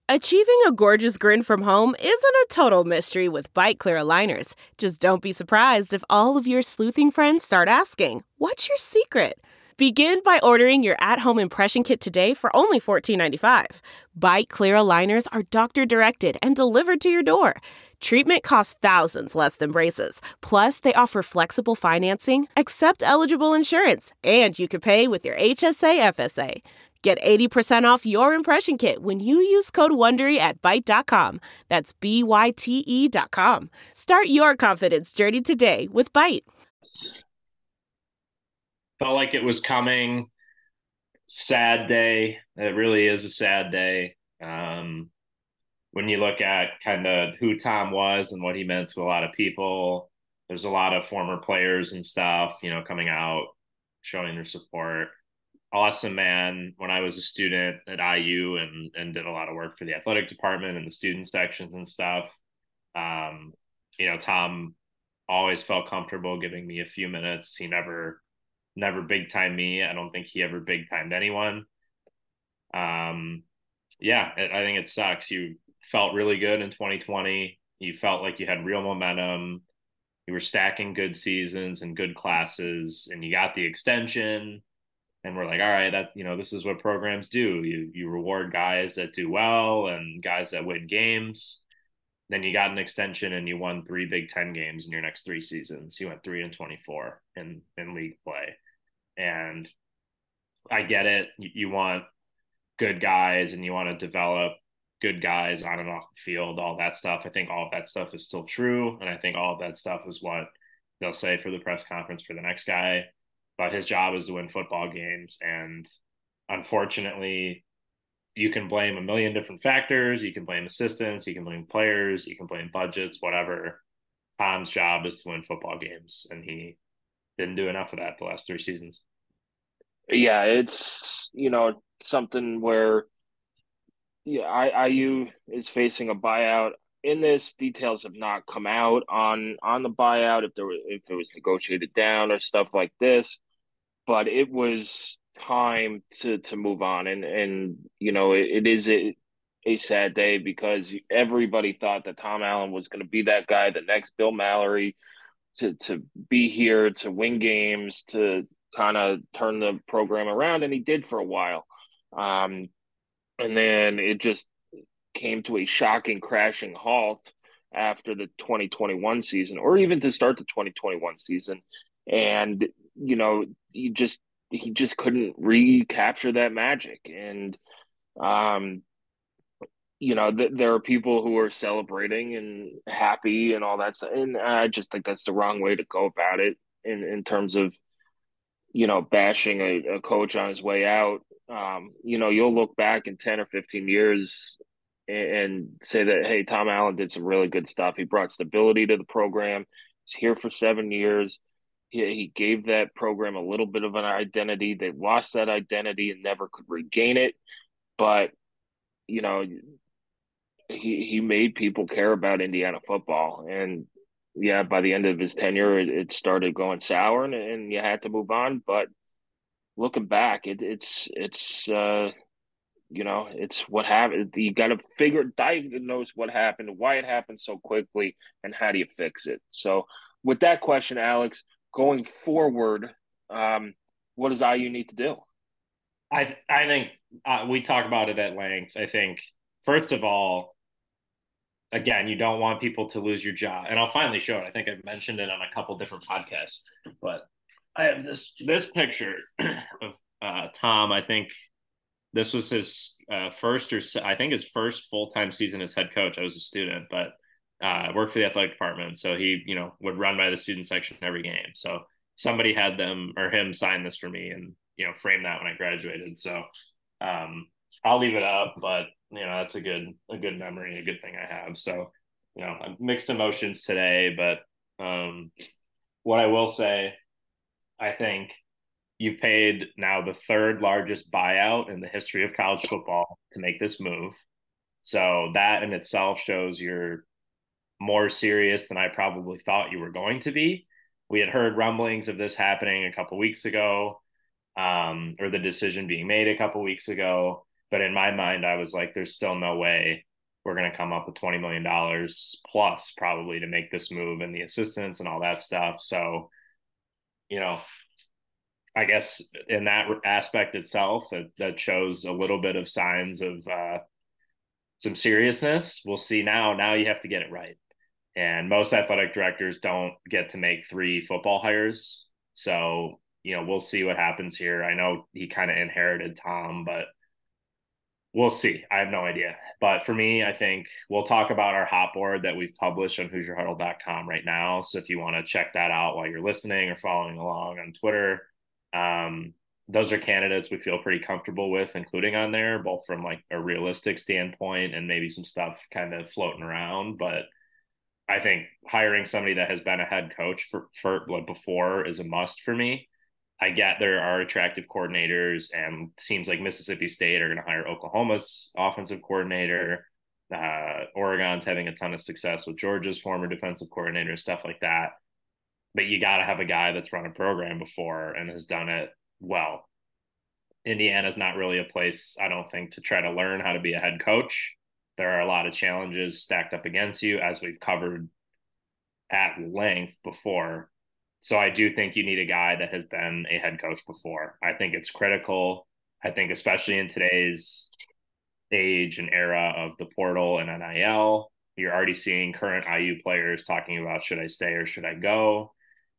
Achieving a gorgeous grin from home isn't a total mystery with Byte Clear aligners. Just don't be surprised if all of your sleuthing friends start asking, "What's your secret?" Begin by ordering your at-home impression kit today for only $14.95. Byte Clear aligners are doctor-directed and delivered to your door. Treatment costs thousands less than braces. Plus, they offer flexible financing, accept eligible insurance, and you can pay with your HSA FSA. Get 80% off your impression kit when you use code WONDERY at Byte.com. That's BYTE.com. Start your confidence journey today with Byte. Felt like it was coming. Sad day. It really is a sad day. When you look at kind of who Tom was and what he meant to a lot of people, there's a lot of former players and stuff, coming out, showing their support. Awesome man. When I was a student at IU and did a lot of work for the athletic department and the student sections and stuff. Tom always felt comfortable giving me a few minutes. He never big time me. I don't think he ever big timed anyone. I think it sucks. You felt really good in 2020. You felt like you had real momentum. You were stacking good seasons and good classes, and you got the extension. And we're like, all right, this is what programs do. You reward guys that do well and guys that win games. Then you got an extension and you won 3 Big Ten games in your next 3 seasons. You went 3-24 in league play. And I get it. You want good guys and you want to develop good guys on and off the field, all that stuff. I think all of that stuff is still true. And I think all of that stuff is what they'll say for the press conference for the next guy. But his job is to win football games. And unfortunately, you can blame a million different factors. You can blame assistants, you can blame players, you can blame budgets, whatever. Tom's job is to win football games. And he didn't do enough of that the last 3 seasons. Yeah, it's something where IU is facing a buyout. In this, details have not come out on the buyout if it was negotiated down or stuff like this, but it was time to move on, and it is a sad day because everybody thought that Tom Allen was going to be that guy, the next Bill Mallory, to be here to win games, to kind of turn the program around, and he did for a while. And then it just came to a shocking crashing halt after the 2021 season, or even to start the 2021 season. And, he just couldn't recapture that magic. And, there are people who are celebrating and happy and all that stuff. And I just think that's the wrong way to go about it in terms of, bashing a coach on his way out. You'll look back in 10 or 15 years and say that, hey, Tom Allen did some really good stuff. He brought stability to the program. He's here for 7 years. He gave that program a little bit of an identity. They lost that identity and never could regain it. But, you know, he made people care about Indiana football. And yeah, by the end of his tenure, it started going sour and you had to move on. But looking back, it's what happened. You got to diagnose what happened, why it happened so quickly, and how do you fix it. So, with that question, Alex, going forward, what does IU need to do? I think we talk about it at length. I think first of all, again, you don't want people to lose your job, and I'll finally show it. I think I've mentioned it on a couple different podcasts, but I have this picture of Tom. I think this was his I think his first full-time season as head coach. I was a student, but I worked for the athletic department. So he, would run by the student section every game. So somebody had them or him sign this for me and, frame that when I graduated. So I'll leave it up, but that's a good memory, a good thing I have. So, mixed emotions today, but what I will say, I think you've paid now the 3rd largest buyout in the history of college football to make this move. So that in itself shows you're more serious than I probably thought you were going to be. We had heard rumblings of this happening a couple weeks ago, or the decision being made a couple weeks ago. But in my mind, I was like, there's still no way we're going to come up with $20 million plus probably to make this move and the assistants and all that stuff. So, I guess in that aspect itself, that shows a little bit of signs of some seriousness. We'll see now. Now you have to get it right. And most athletic directors don't get to make 3 football hires. So, we'll see what happens here. I know he kind of inherited Tom, but we'll see. I have no idea. But for me, I think we'll talk about our hot board that we've published on HoosierHuddle.com right now. So if you want to check that out while you're listening or following along on Twitter, those are candidates we feel pretty comfortable with including on there, both from like a realistic standpoint and maybe some stuff kind of floating around. But I think hiring somebody that has been a head coach for like before is a must for me. I get there are attractive coordinators, and seems like Mississippi State are going to hire Oklahoma's offensive coordinator. Oregon's having a ton of success with Georgia's former defensive coordinator, stuff like that. But you got to have a guy that's run a program before and has done it well. Indiana's not really a place, I don't think, to try to learn how to be a head coach. There are a lot of challenges stacked up against you, as we've covered at length before. So I do think you need a guy that has been a head coach before. I think it's critical. I think especially in today's age and era of the portal and NIL, you're already seeing current IU players talking about, should I stay or should I go?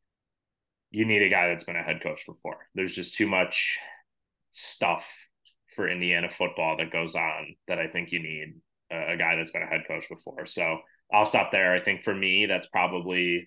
You need a guy that's been a head coach before. There's just too much stuff for Indiana football that goes on that I think you need a guy that's been a head coach before. So I'll stop there. I think for me, that's probably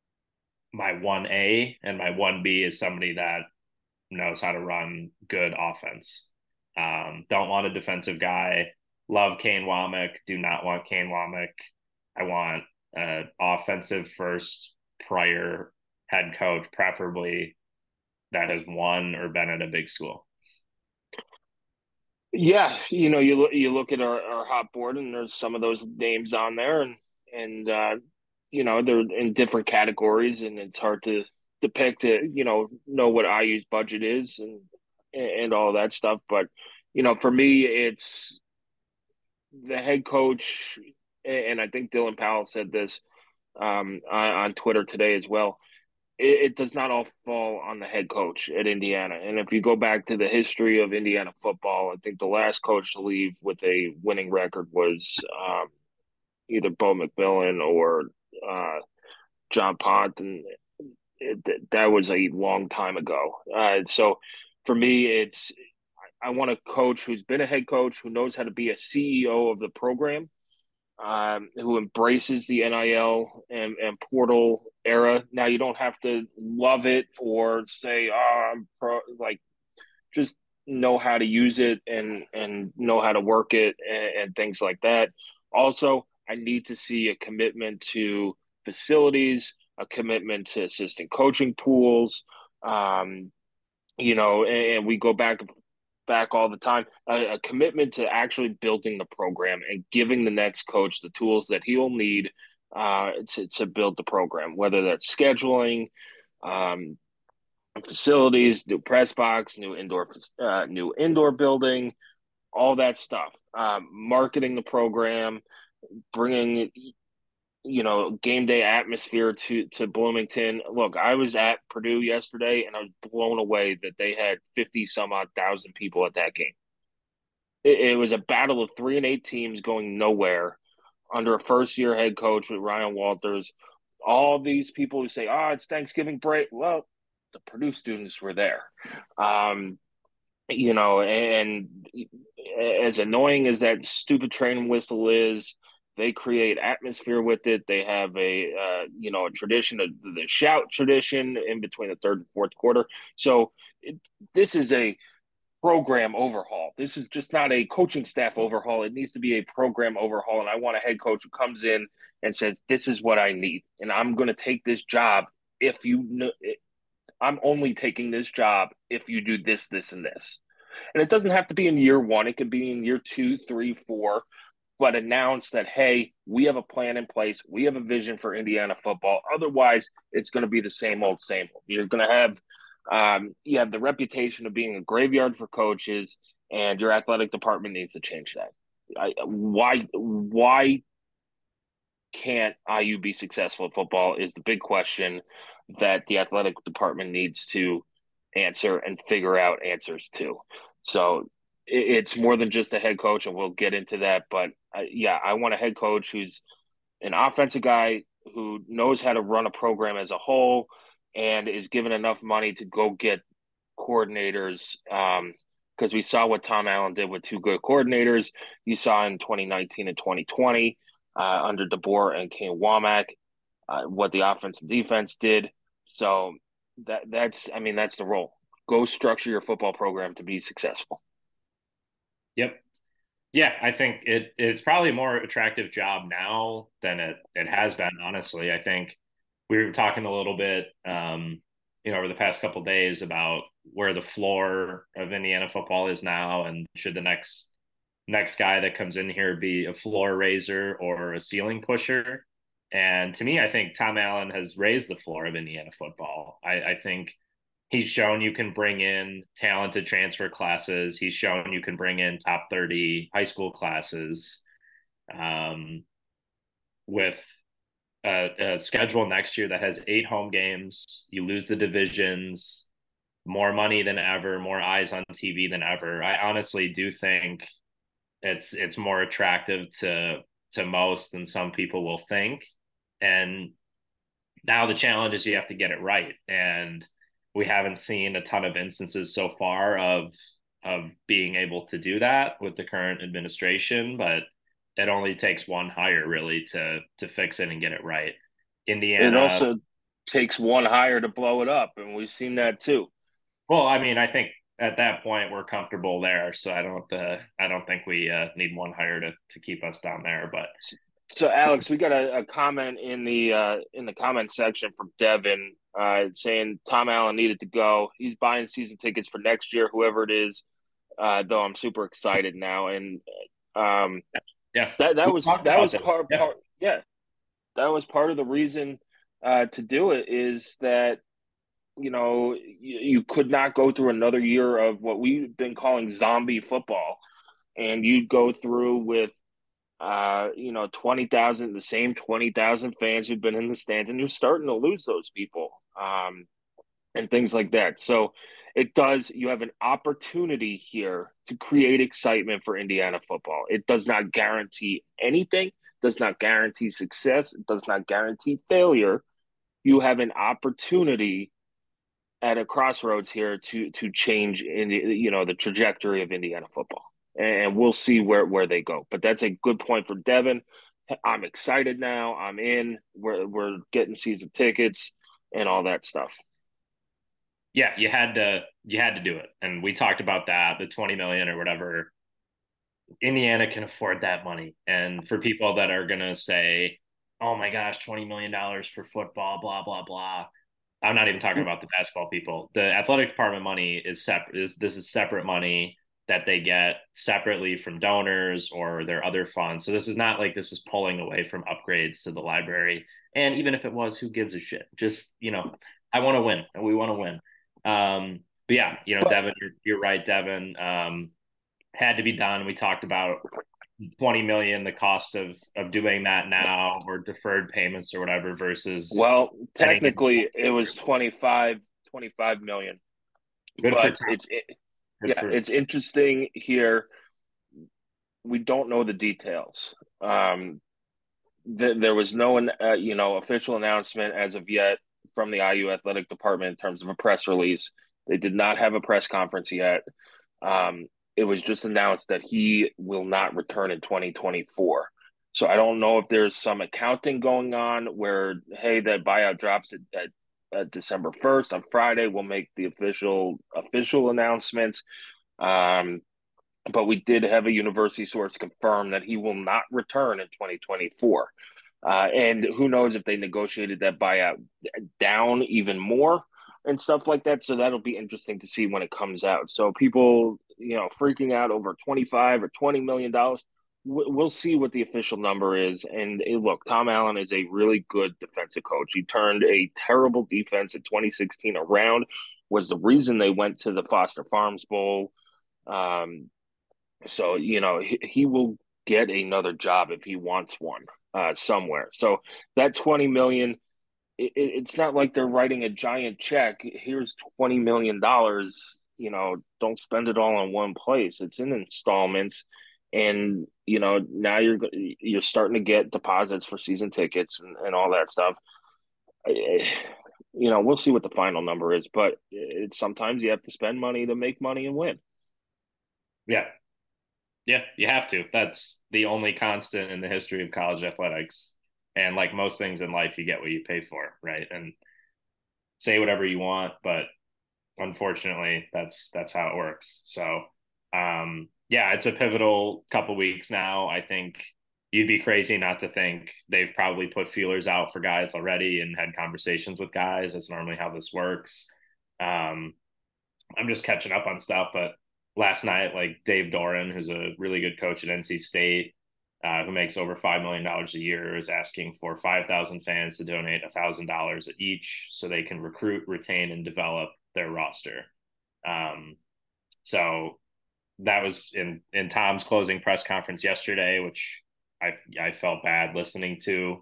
my 1A, and my 1B is somebody that knows how to run good offense. Don't want a defensive guy. Love Kane Womack. Do not want Kane Womack. I want an offensive first prior head coach, preferably that has won or been at a big school. Yeah, you look at our hot board, and there's some of those names on there, and they're in different categories, and it's hard to depict it, know what IU's budget is and all that stuff. But, for me, it's the head coach, and I think Dylan Powell said this on Twitter today as well. It does not all fall on the head coach at Indiana. And if you go back to the history of Indiana football, I think the last coach to leave with a winning record was either Bo McMillan or John Pont, and that was a long time ago. So for me, I want a coach who's been a head coach, who knows how to be a CEO of the program, who embraces the NIL and portal era. Now, you don't have to love it or say, "Oh, I'm pro." Like, just know how to use it and know how to work it and things like that. Also, I need to see a commitment to facilities, a commitment to assistant coaching pools, and we go back all the time, a commitment to actually building the program and giving the next coach the tools that he will need to build the program, whether that's scheduling, facilities, new press box, new indoor building, all that stuff, marketing the program, bringing game day atmosphere to Bloomington. Look, I was at Purdue yesterday, and I was blown away that they had 50 some odd thousand people at that game. It was a battle of 3-8 teams going nowhere under a first-year head coach with Ryan Walters. All these people who say, it's Thanksgiving break. Well, the Purdue students were there. And as annoying as that stupid training whistle is, they create atmosphere with it. They have a tradition, the shout tradition in between the third and fourth quarter. So this is a program overhaul. This is just not a coaching staff overhaul. It needs to be a program overhaul. And I want a head coach who comes in and says, this is what I need. And I'm going to take this job I'm only taking this job if you do this, this, and this. And it doesn't have to be in year 1. It could be in year 2, 3, 4. But announce that, hey, we have a plan in place. We have a vision for Indiana football. Otherwise, it's going to be the same old, same old. You're going to have you have the reputation of being a graveyard for coaches, and your athletic department needs to change that. Why can't IU be successful at football is the big question that the athletic department needs to answer and figure out answers to. So it's more than just a head coach, and we'll get into that. But yeah, I want a head coach who's an offensive guy who knows how to run a program as a whole and is given enough money to go get coordinators. Because we saw what Tom Allen did with two good coordinators. You saw in 2019 and 2020 under DeBoer and Kane Womack what the offense and defense did. So that's the role. Go structure your football program to be successful. Yep. Yeah, I think it's probably a more attractive job now than it has been, honestly. I think we were talking a little bit, over the past couple of days about where the floor of Indiana football is now, and should the next guy that comes in here be a floor raiser or a ceiling pusher. And to me, I think Tom Allen has raised the floor of Indiana football. I think he's shown you can bring in talented transfer classes. He's shown you can bring in top 30 high school classes with a schedule next year that has 8 home games. You lose the divisions, more money than ever, more eyes on TV than ever. I honestly do think it's more attractive to most than some people will think. And now the challenge is you have to get it right. And we haven't seen a ton of instances so far of being able to do that with the current administration, but it only takes one hire really to fix it and get it right. Indiana. It also takes one hire to blow it up, and we've seen that too. Well, I mean, I think at that point we're comfortable there, so I don't think we need one hire to keep us down there. But so, Alex, we got a comment in the comment section from Devin saying Tom Allen needed to go. He's buying season tickets for next year, whoever it is. Though I'm super excited now, and yeah, that was part that was part of the reason to do it, is that you could not go through another year of what we've been calling zombie football, and you'd go through with 20,000, the same 20,000 fans who've been in the stands, and you're starting to lose those people, and things like that. So you have an opportunity here to create excitement for Indiana football. It does not guarantee anything, does not guarantee success, it does not guarantee failure. You have an opportunity at a crossroads here to change the trajectory of Indiana football. And we'll see where they go. But that's a good point for Devin. I'm excited now. I'm in. We're getting season tickets and all that stuff. Yeah, you had to do it. And we talked about that, the 20 million or whatever. Indiana can afford that money. And for people that are going to say, oh my gosh, $20 million for football, blah, blah, blah. I'm not even talking about the basketball people. The athletic department money is separate. This is separate money that they get separately from donors or their other funds. So this is not like this is pulling away from upgrades to the library. And even if it was, who gives a shit? Just, I want to win, and we want to win. But yeah, Devin, you're right. Devin had to be done. We talked about 20 million, the cost of doing that now, or deferred payments or whatever, versus, well, technically it was 25 million. Good but for it's interesting here. We don't know the details. There was no official announcement as of yet from the IU athletic department in terms of a press release. They did not have a press conference yet. It was just announced that he will not return in 2024. So I don't know if there's some accounting going on where, hey, that buyout drops at December 1st on Friday. We'll make the official announcements. But we did have a university source confirm that he will not return in 2024. And who knows if they negotiated that buyout down even more and stuff like that. So that'll be interesting to see when it comes out. So people, freaking out over 25 or $20 million, we'll see what the official number is. And look, Tom Allen is a really good defensive coach. He turned a terrible defense in 2016 around, was the reason they went to the Foster Farms Bowl. So, he will get another job if he wants one somewhere. So that 20 million, it's not like they're writing a giant check. Here's $20 million. Don't spend it all in one place. It's in installments, and now you're starting to get deposits for season tickets and all that stuff. We'll see what the final number is, but it's sometimes you have to spend money to make money and win. Yeah. Yeah, you have to. That's the only constant in the history of college athletics. And like most things in life, you get what you pay for, right? And say whatever you want, but unfortunately, that's how it works. So, yeah, it's a pivotal couple weeks now. I think you'd be crazy not to think they've probably put feelers out for guys already and had conversations with guys. That's normally how this works. Um, I'm just catching up on stuff, but last night, like Dave Doran, who's a really good coach at NC State, who makes over $5 million a year, is asking for 5,000 fans to donate $1,000 each so they can recruit, retain, and develop their roster. So that was in Tom's closing press conference yesterday, which I felt bad listening to.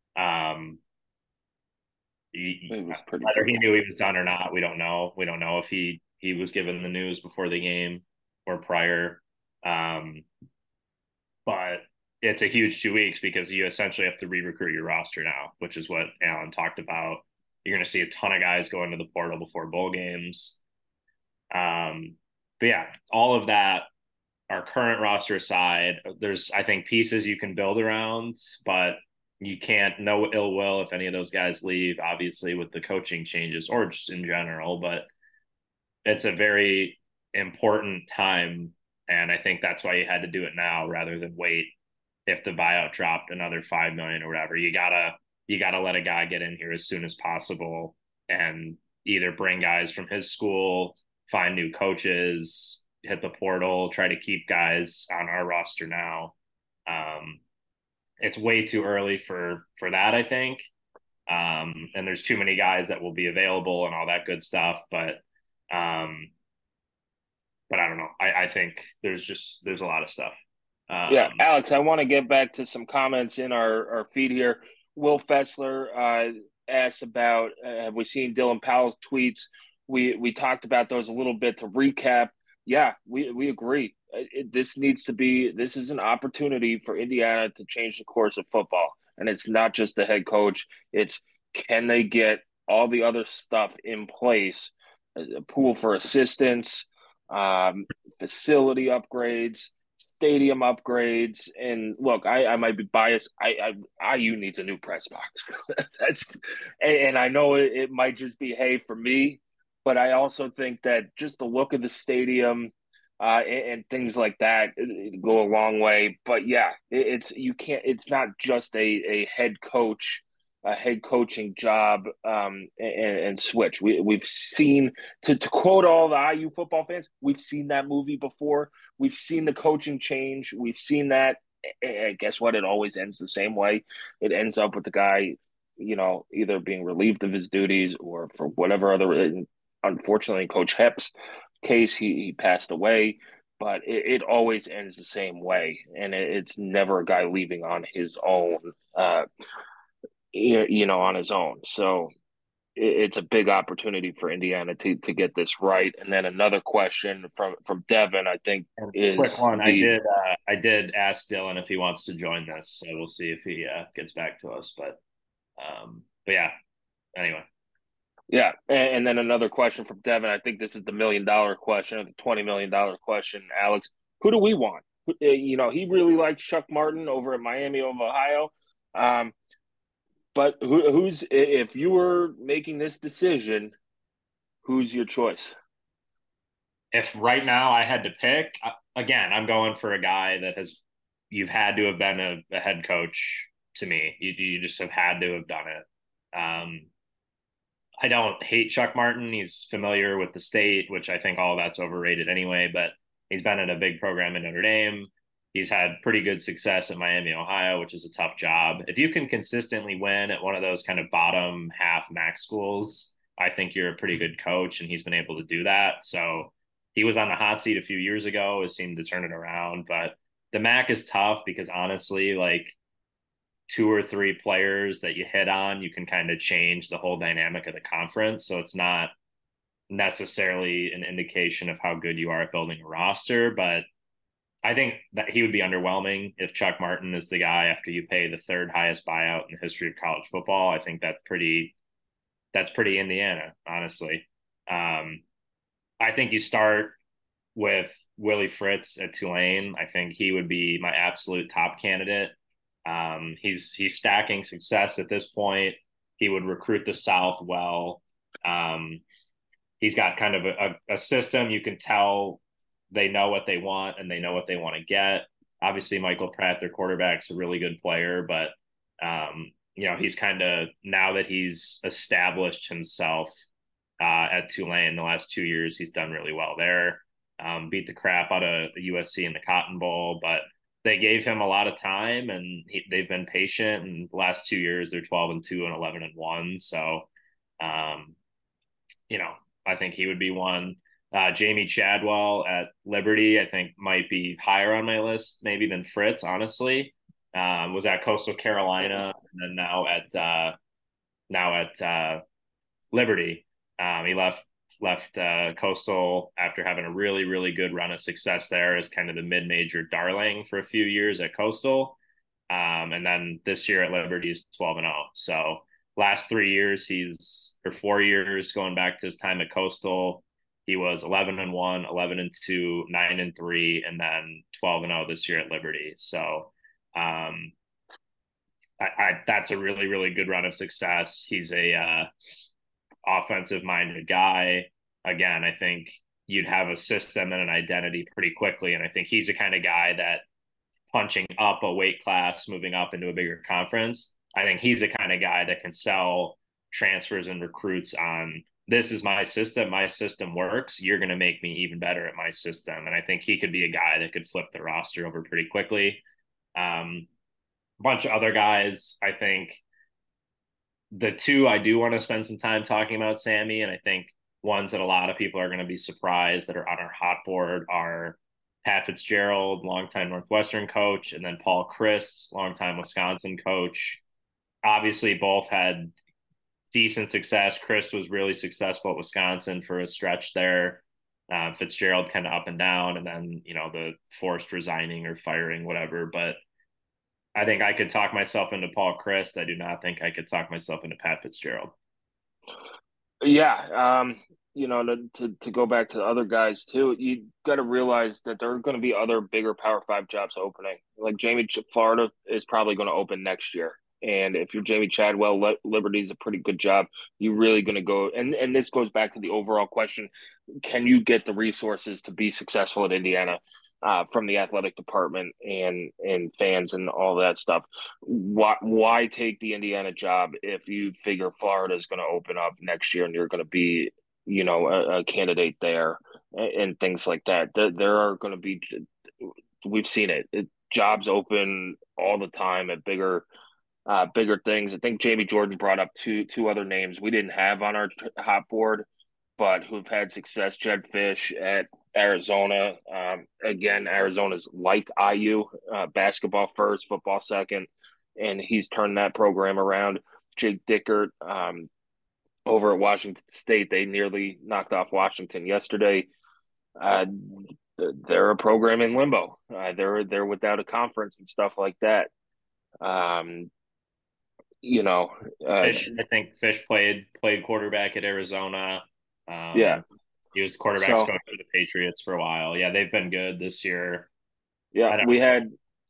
It was pretty Whether he brutal. knew he was done or not, we don't know. We don't know if he was given the news before the game or prior. But it's a huge 2 weeks because you essentially have to re-recruit your roster now, which is what Alan talked about. You're going to see a ton of guys go into the portal before bowl games. But yeah, all of that, our current roster aside, there's, I think, pieces you can build around, but you can't, no ill will if any of those guys leave, obviously, with the coaching changes or just in general. But it's a very important time. And I think that's why you had to do it now rather than wait if the buyout dropped another 5 million or whatever. You gotta let a guy get in here as soon as possible and either bring guys from his school, find new coaches, hit the portal, try to keep guys on our roster now. It's way too early for that, I think. And there's too many guys that will be available and all that good stuff. Um, but I don't know. I think there's a lot of stuff. Yeah, Alex, I want to get back to some comments in our feed here. Will Fessler asked about have we seen Dylan Powell's tweets? We talked about those a little bit to recap. Yeah, we agree. This is an opportunity for Indiana to change the course of football, and it's not just the head coach. It's can they get all the other stuff in place, a pool for assistants, facility upgrades, stadium upgrades. And look, I might be biased. IU needs a new press box. That's and I know it might just be hay for me, but I also think that just the look of the stadium and things like that go a long way. But yeah, it's you can't. It's not just a head coach. A head coaching job and switch. We've seen to quote all the IU football fans. We've seen that movie before. We've seen the coaching change. We've seen that. And guess what? It always ends the same way. It ends up with the guy, either being relieved of his duties or for whatever other. Unfortunately, in Coach Hep's case, he passed away. But it always ends the same way, and it's never a guy leaving on his own. On his own. So it's a big opportunity for Indiana to get this right. And then another question from Devin, I think, Quick is one. the I did ask Dylan if he wants to join this, so we'll see if he gets back to us. But yeah. Anyway. yeah. And then another question from Devin. I think this is the $1 million question or the $20 million question. Alex, who do we want? He really likes Chuck Martin over at Miami of Ohio. But who's if you were making this decision, who's your choice? If right now I had to pick, again, I'm going for a guy that you've had to have been a head coach to me. You just have had to have done it. I don't hate Chuck Martin. He's familiar with the state, which I think all of that's overrated anyway, but he's been in a big program in Notre Dame. He's had pretty good success at Miami, Ohio, which is a tough job. If you can consistently win at one of those kind of bottom half MAC schools, I think you're a pretty good coach, and he's been able to do that. So he was on the hot seat a few years ago, has seemed to turn it around. But the MAC is tough because honestly, like two or three players that you hit on, you can kind of change the whole dynamic of the conference. So it's not necessarily an indication of how good you are at building a roster, but I think that he would be underwhelming if Chuck Martin is the guy after you pay the third highest buyout in the history of college football. I think that's pretty Indiana, honestly. I think you start with Willie Fritz at Tulane. I think he would be my absolute top candidate. He's stacking success at this point. He would recruit the South well. He's got kind of a system. You can tell they know what they want and they know what they want to get. Obviously, Michael Pratt, their quarterback's a really good player, but he's kind of, now that he's established himself at Tulane the last 2 years, he's done really well there. Beat the crap out of the USC in the Cotton Bowl, but they gave him a lot of time and they've been patient. And the last 2 years, they're 12-2 and 11-1. So, I think he would be one. Jamie Chadwell at Liberty, I think might be higher on my list maybe than Fritz, honestly. Was at Coastal Carolina and then now at Liberty. He left Coastal after having a really, really good run of success there as kind of the mid-major darling for a few years at Coastal. And then this year at Liberty is 12-0. So last 3 years, 4 years going back to his time at Coastal, he was 11-1, 11-2, 9-3, and then 12-0 this year at Liberty. So that's a really, really good run of success. He's a offensive-minded guy. Again, I think you'd have a system and an identity pretty quickly, and I think he's the kind of guy that punching up a weight class, moving up into a bigger conference, I think he's the kind of guy that can sell transfers and recruits on, this is my system works, you're going to make me even better at my system. And I think he could be a guy that could flip the roster over pretty quickly. A bunch of other guys, I think the two I do want to spend some time talking about, Sammy, and I think ones that a lot of people are going to be surprised that are on our hot board are Pat Fitzgerald, longtime Northwestern coach, and then Paul Chryst, longtime Wisconsin coach. Obviously, both had decent success. Chryst was really successful at Wisconsin for a stretch there. Fitzgerald kind of up and down, and then, the forced resigning or firing, whatever. But I think I could talk myself into Paul Chryst. I do not think I could talk myself into Pat Fitzgerald. Yeah. To go back to the other guys too, you got to realize that there are going to be other bigger Power 5 jobs opening. Like Florida is probably going to open next year. And if you're Jamie Chadwell, Liberty's a pretty good job. You're really going to go, and this goes back to the overall question: can you get the resources to be successful at Indiana from the athletic department and fans and all that stuff? Why take the Indiana job if you figure Florida is going to open up next year and you're going to be, a candidate there and things like that? There are going to be, we've seen it, jobs open all the time at bigger things. I think Jamie Jordan brought up two other names we didn't have on our hot board, but who've had success. Jedd Fisch at Arizona. Again, Arizona's like IU, basketball first, football second, and he's turned that program around. Jake Dickert over at Washington State. They nearly knocked off Washington yesterday. They're a program in limbo. They're without a conference and stuff like that. Fisch, I think Fisch played quarterback at Arizona. Yeah, he was quarterback coach for the Patriots for a while. Yeah, they've been good this year. Yeah, we have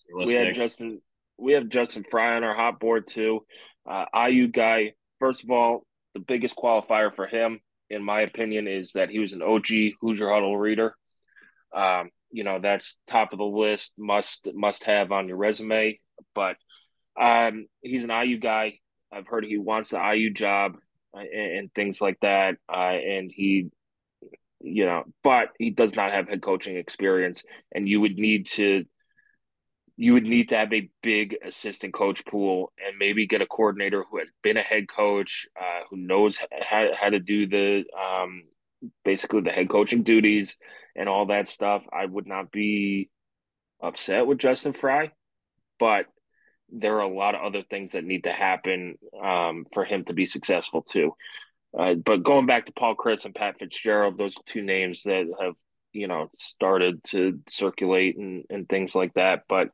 Justin Fry on our hot board too. IU guy. First of all, the biggest qualifier for him, in my opinion, is that he was an OG Hoosier Huddle reader. That's top of the list, must have on your resume. But he's an IU guy. I've heard he wants the IU job and things like that. And he, but he does not have head coaching experience. And you would need to have a big assistant coach pool and maybe get a coordinator who has been a head coach, who knows how to do basically the head coaching duties and all that stuff, I would not be upset with Justin Fry. But there are a lot of other things that need to happen for him to be successful too. But going back to Paul Chryst and Pat Fitzgerald, those two names that have, started to circulate and things like that. But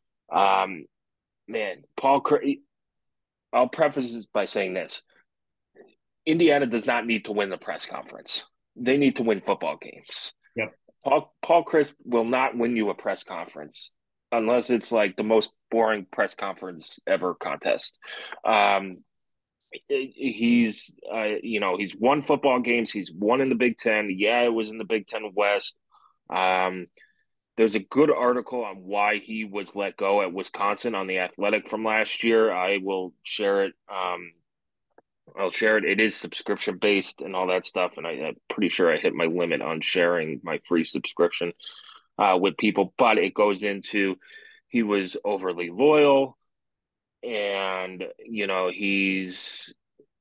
man, Paul Chryst, I'll preface this by saying this. Indiana does not need to win the press conference. They need to win football games. Yep. Paul Chryst will not win you a press conference unless it's like the most boring press conference ever contest. He's he's won football games. He's won in the Big Ten. Yeah, it was in the Big Ten West. There's a good article on why he was let go at Wisconsin on the Athletic from last year. I will share it. I'll share it. It is subscription based and all that stuff, and I'm pretty sure I hit my limit on sharing my free subscription with people. But it goes into he was overly loyal, and he's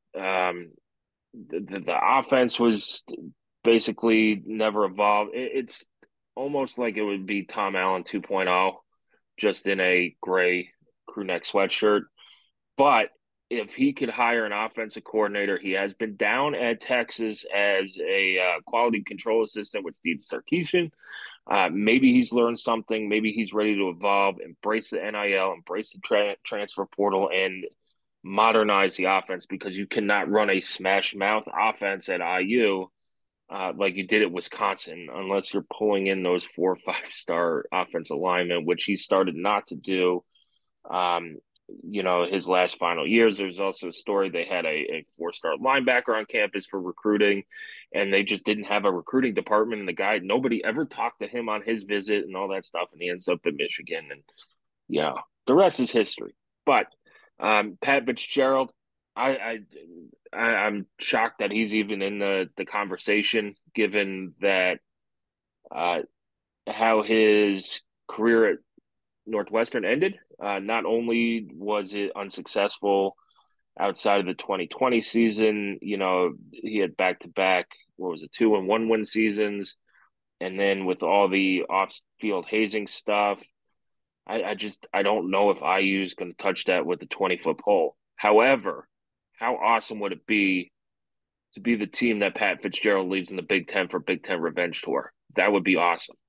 the offense was basically never evolved. It's almost like it would be Tom Allen 2.0, just in a gray crew neck sweatshirt. But if he could hire an offensive coordinator, he has been down at Texas as a quality control assistant with Steve Sarkisian. Maybe he's learned something. Maybe he's ready to evolve, embrace the NIL, embrace the transfer portal, and modernize the offense, because you cannot run a smash mouth offense at IU like you did at Wisconsin unless you're pulling in those 4 or 5-star offensive linemen, which he started not to do. His last final years. There's also a story they had a 4-star linebacker on campus for recruiting, and they just didn't have a recruiting department. And the guy, nobody ever talked to him on his visit and all that stuff. And he ends up in Michigan, and the rest is history. But Pat Fitzgerald, I'm shocked that he's even in the conversation, given that how his career at Northwestern ended. Not only was it unsuccessful outside of the 2020 season, he had back-to-back, 2-1 win seasons. And then with all the off-field hazing stuff, I don't know if IU is going to touch that with the 20-foot pole. However, how awesome would it be to be the team that Pat Fitzgerald leaves in the Big Ten for Big Ten Revenge Tour? That would be awesome.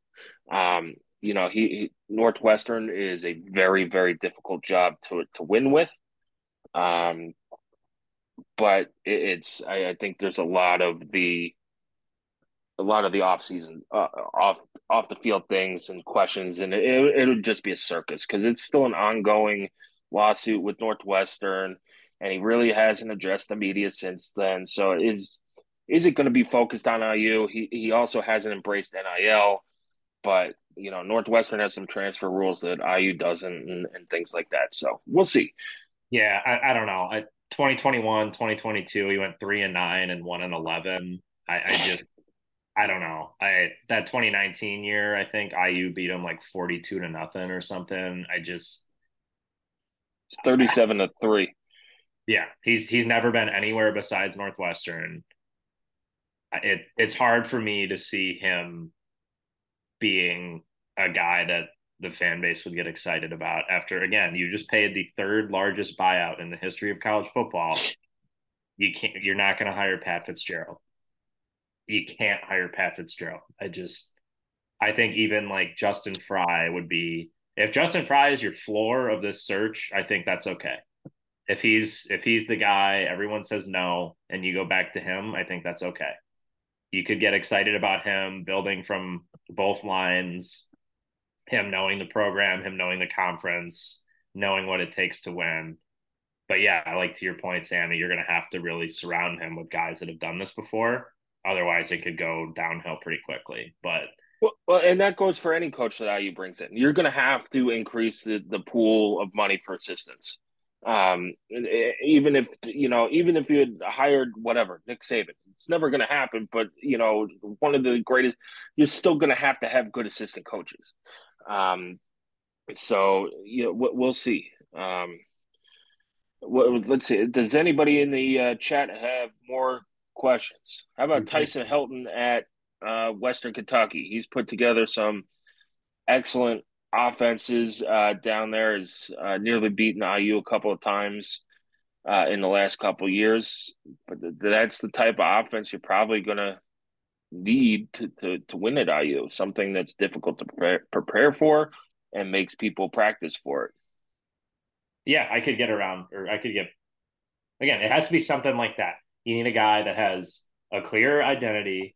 Northwestern is a very, very difficult job to win with. But I think there's a lot of the off season, off the field things and questions, and it would just be a circus, because it's still an ongoing lawsuit with Northwestern, and he really hasn't addressed the media since then. So is it going to be focused on IU? He also hasn't embraced NIL, but Northwestern has some transfer rules that IU doesn't, and things like that. So we'll see. Yeah, I don't know. 2021, 2022, he went 3-9 and 1-11. I don't know. That 2019 year, I think IU beat him like 42-0 or something. It's 37-3. Yeah, he's never been anywhere besides Northwestern. It's hard for me to see him being a guy that the fan base would get excited about after, again, you just paid the third largest buyout in the history of college football. You're not going to hire Pat Fitzgerald. You can't hire Pat Fitzgerald. I think even like Justin Fry would be, if Justin Fry is your floor of this search, I think that's okay. If he's the guy everyone says no and you go back to him, I think that's okay. You could get excited about him building from both lines, him knowing the program, him knowing the conference, knowing what it takes to win. But yeah, like to your point, Sammy, you're going to have to really surround him with guys that have done this before. Otherwise, it could go downhill pretty quickly. But well, and that goes for any coach that IU brings in. You're going to have to increase the pool of money for assistants. Even if you had hired whatever Nick Saban, it's never going to happen. But one of the greatest, you're still going to have good assistant coaches. So we'll see. Let's see. Does anybody in the chat have more questions. How about Okay. Tyson Helton at Western Kentucky? He's put together some excellent offenses down there. Has nearly beaten IU a couple of times in the last couple of years. But that's the type of offense you're probably going to need to win at IU. Something that's difficult to prepare for and makes people practice for it. Yeah, I could get around, or I could get, again, it has to be something like that. You need a guy that has a clear identity,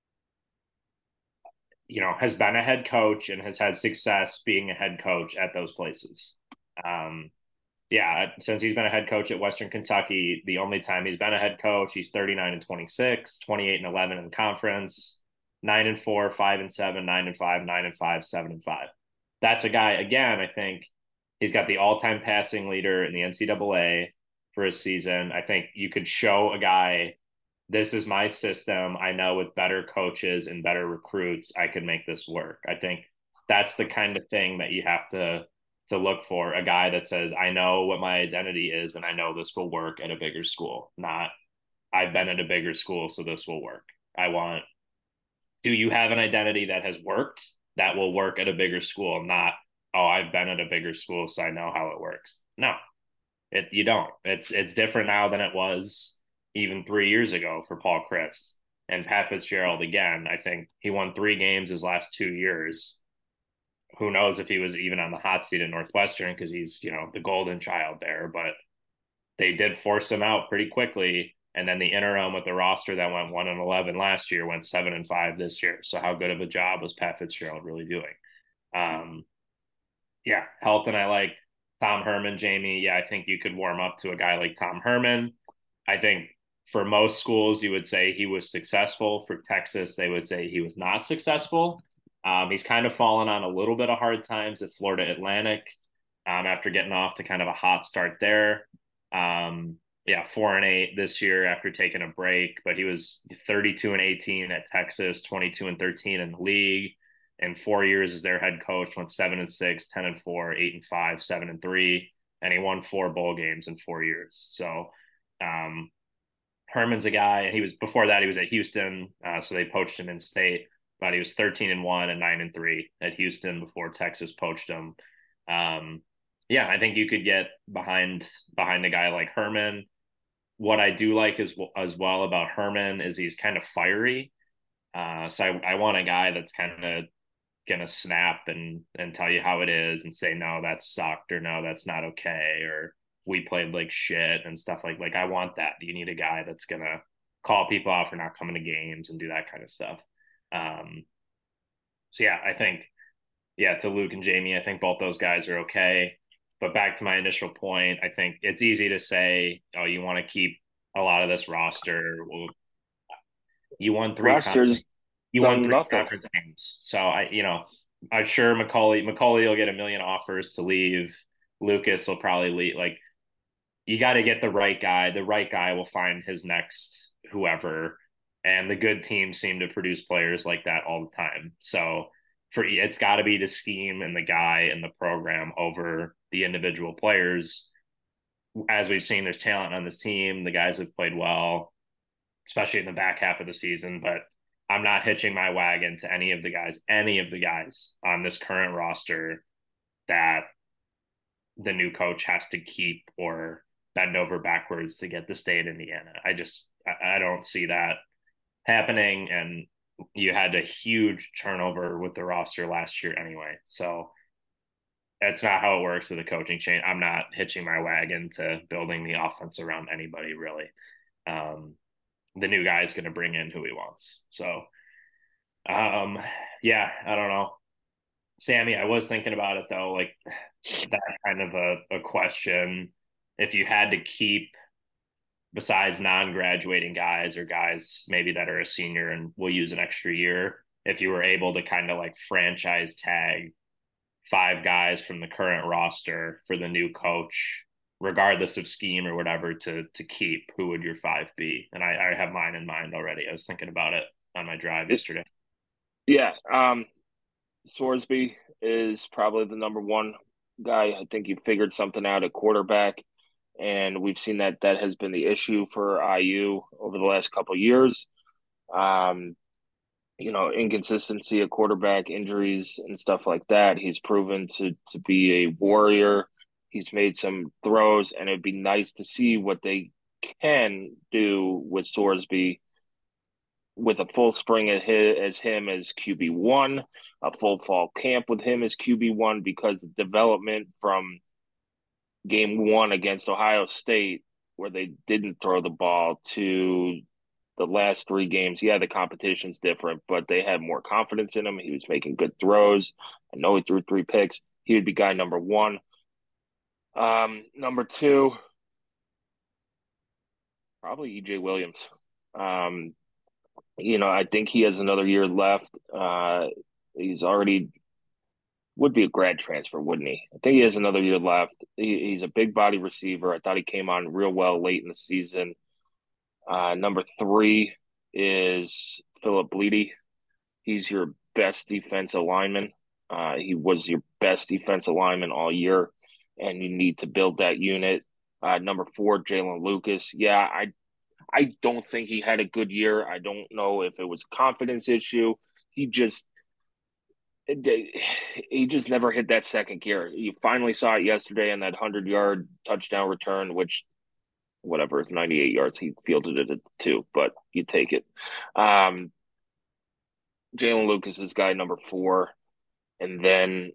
has been a head coach and has had success being a head coach at those places. Yeah, since he's been a head coach at Western Kentucky, the only time he's been a head coach, he's 39-26, 28-11 in conference, 9-4, 5-7, 9-5, 9-5, 7-5. That's a guy, again, I think he's got the all-time passing leader in the NCAA for his season. I think you could show a guy, this is my system. I know with better coaches and better recruits, I could make this work. I think that's the kind of thing that you have to look for, a guy that says, I know what my identity is and I know this will work at a bigger school, not I've been at a bigger school, so this will work. Do you have an identity that has worked that will work at a bigger school? Not, oh, I've been at a bigger school, so I know how it works. No, you don't. It's different now than it was even 3 years ago for Paul Chryst and Pat Fitzgerald. Again, I think he won 3 games his last 2 years. Who knows if he was even on the hot seat at Northwestern because he's, the golden child there, but they did force him out pretty quickly. And then the interim with the roster that went 1-11 last year went 7-5 this year. So how good of a job was Pat Fitzgerald really doing? Yeah, Helton, I like. Tom Herman, Jamie. Yeah, I think you could warm up to a guy like Tom Herman. I think for most schools, you would say he was successful. For Texas, they would say he was not successful. He's kind of fallen on a little bit of hard times at Florida Atlantic after getting off to kind of a hot start there. 4-8 this year after taking a break, but he was 32-18 at Texas, 22-13 in the league. In 4 years as their head coach, went 7-6, 10-4, 8-5, 7-3, and he won 4 bowl games in 4 years. So Herman's a guy. Before that he was at Houston, so they poached him in state. But he was 13-1 and 9-3 at Houston before Texas poached him. I think you could get behind a guy like Herman. What I do like as well about Herman is he's kind of fiery. So I want a guy that's kind of gonna snap and tell you how it is and say, no, that sucked, or no, that's not okay, or we played like shit and stuff like I want that. You need a guy that's gonna call people out for not coming to games and do that kind of stuff. I think, to Luke and Jamie, I think both those guys are okay. But back to my initial point, I think it's easy to say, oh, you want to keep a lot of this roster. Well, you won 3 conference games. So I'm sure Macaulay will get a million offers to leave. Lucas will probably leave. Like, you got to get the right guy. The right guy will find his next whoever. And the good teams seem to produce players like that all the time. So it's got to be the scheme and the guy and the program over the individual players. As we've seen, there's talent on this team. The guys have played well, especially in the back half of the season. But I'm not hitching my wagon to any of the guys on this current roster that the new coach has to keep or bend over backwards to get to stay in Indiana. I don't see that happening, and you had a huge turnover with the roster last year anyway. So that's not how it works with a coaching change. I'm not hitching my wagon to building the offense around anybody, really. The new guy is going to bring in who he wants. So, I don't know. Sammy, I was thinking about it, though, like that kind of a question. If you had to keep, besides non-graduating guys or guys maybe that are a senior and will use an extra year, if you were able to kind of like franchise tag 5 guys from the current roster for the new coach, regardless of scheme or whatever, to keep, who would your 5 be? And I have mine in mind already. I was thinking about it on my drive yesterday. Yeah. Sorsby is probably the number one guy. I think you figured something out at quarterback. and we've seen that that has been the issue for IU over the last couple of years. Um, Inconsistency of quarterback injuries and stuff like that. He's proven to be a warrior. He's made some throws, and it'd be nice to see what they can do with Sorsby with a full spring as him as QB1, a full fall camp with him as QB1, because the development from game one against Ohio State, where they didn't throw the ball, to the last three games, yeah, the competition's different, but they had more confidence in him. He was making good throws. I know he threw 3 picks. He would be guy number one. Number two, probably EJ Williams. I think he has another year left. He's already would be a grad transfer, wouldn't he? I think he has another year left. He's a big body receiver. I thought he came on real well late in the season. Number three is Philip Bleedy. He's your best defensive lineman. He was your best defensive lineman all year, and you need to build that unit. Number four, Jalen Lucas. Yeah, I don't think he had a good year. I don't know if it was a confidence issue. He just never hit that second gear. You finally saw it yesterday in that 100-yard touchdown return, which whatever, it's 98 yards. He fielded it at 2, but you take it. Jalen Lucas is guy number 4. And then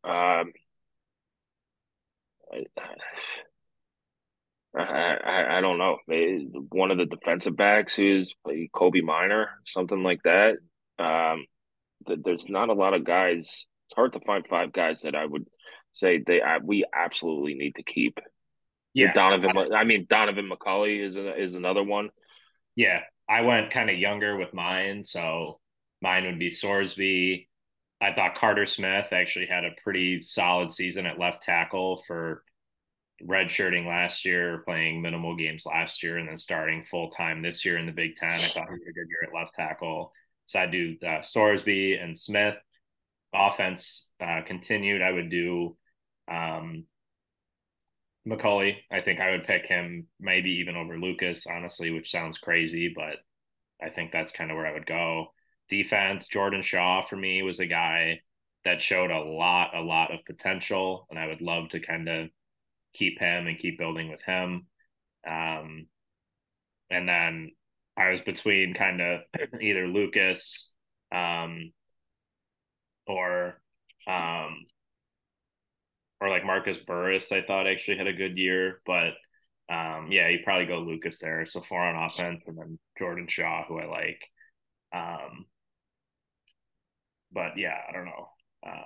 I don't know. One of the defensive backs who's Kobe Minor, something like that. There's not a lot of guys. It's hard to find 5 guys that I would say we absolutely need to keep. Yeah, Donovan McCulley is another one. Yeah, I went kind of younger with mine, so mine would be Sorsby. I thought Carter Smith actually had a pretty solid season at left tackle for redshirting last year, playing minimal games last year, and then starting full time this year in the Big Ten. I thought he had a good year at left tackle. So I'd do Sorsby and Smith. Offense continued. I would do McCulley. I think I would pick him maybe even over Lucas, honestly, which sounds crazy, but I think that's kind of where I would go. Defense, Jordan Shaw for me was a guy that showed a lot of potential, and I would love to kind of keep him and keep building with him. And then I was between kind of either Lucas or like Marcus Burris. I thought actually had a good year, but yeah, you probably go Lucas there. So 4 on offense, and then Jordan Shaw, who I like. But yeah, I don't know.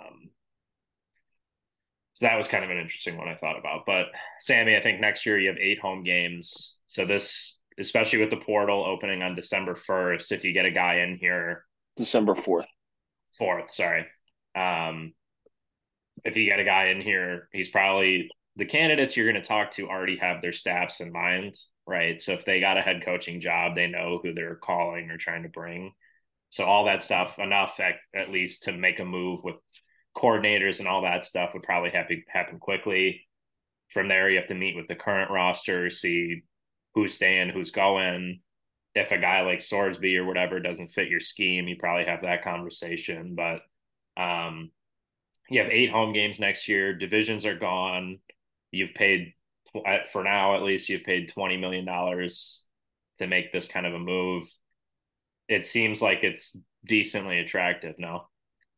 So that was kind of an interesting one I thought about. But Sammy, I think next year you have 8 home games. So this, especially with the portal opening on December 1st, if you get a guy in here, December 4th. 4th, sorry. If you get a guy in here, he's probably the candidates you're going to talk to already have their staffs in mind, right? So if they got a head coaching job, they know who they're calling or trying to bring. So all that stuff, enough at least to make a move with coordinators and all that stuff would probably happen quickly. From there, you have to meet with the current roster, see who's staying, who's going. If a guy like Sorsby or whatever doesn't fit your scheme, you probably have that conversation. But you have 8 home games next year. Divisions are gone. You've paid, for now at least, you've paid $20 million to make this kind of a move. It seems like it's decently attractive, no?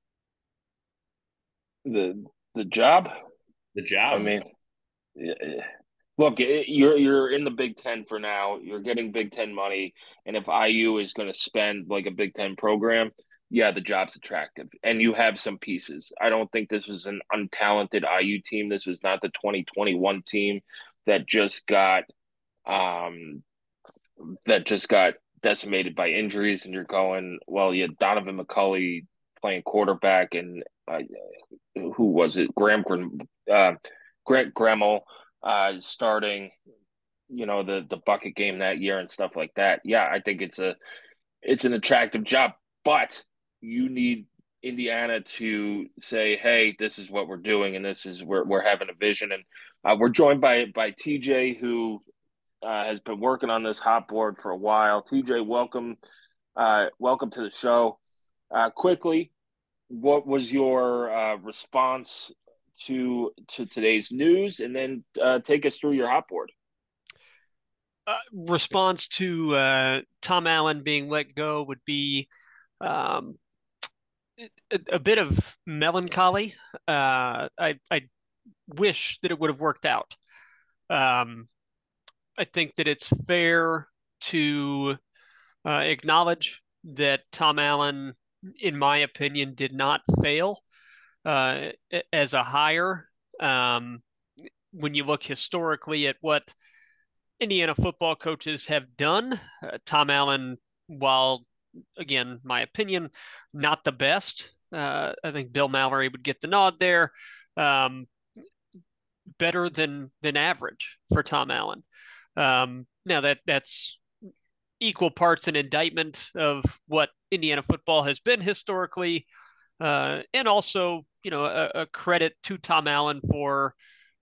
The job? The job. I mean, look, you're in the Big Ten for now. You're getting Big Ten money, and if IU is going to spend like a Big Ten program, yeah, the job's attractive, and you have some pieces. I don't think this was an untalented IU team. This was not the 2021 team that just got decimated by injuries, and you're going, well, you had Donovan McCulley playing quarterback, and who was it? Grant Gremmel starting, the bucket game that year and stuff like that. Yeah, I think it's an attractive job, but you need Indiana to say, hey, this is what we're doing, and this is we're having a vision, and We're joined by TJ, who has been working on this hot board for a while. TJ, welcome to the show. Quickly, what was your response to today's news, and then take us through your hot board. Response to Tom Allen being let go would be um, a bit of melancholy. I wish that it would have worked out. Um, I think that it's fair to acknowledge that Tom Allen, in my opinion, did not fail as a hire. Um, when you look historically at what Indiana football coaches have done, Tom Allen, while again, my opinion, not the best. I think Bill Mallory would get the nod there. Um, Better than average for Tom Allen. Now that's equal parts an indictment of what Indiana football has been historically, and also a credit to Tom Allen for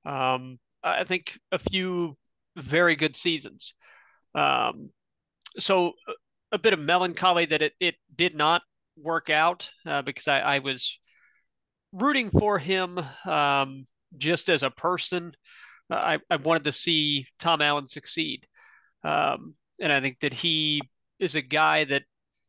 I think a few very good seasons. Um, so a bit of melancholy that it did not work out because I was rooting for him just as a person. I wanted to see Tom Allen succeed. And I think that he is a guy that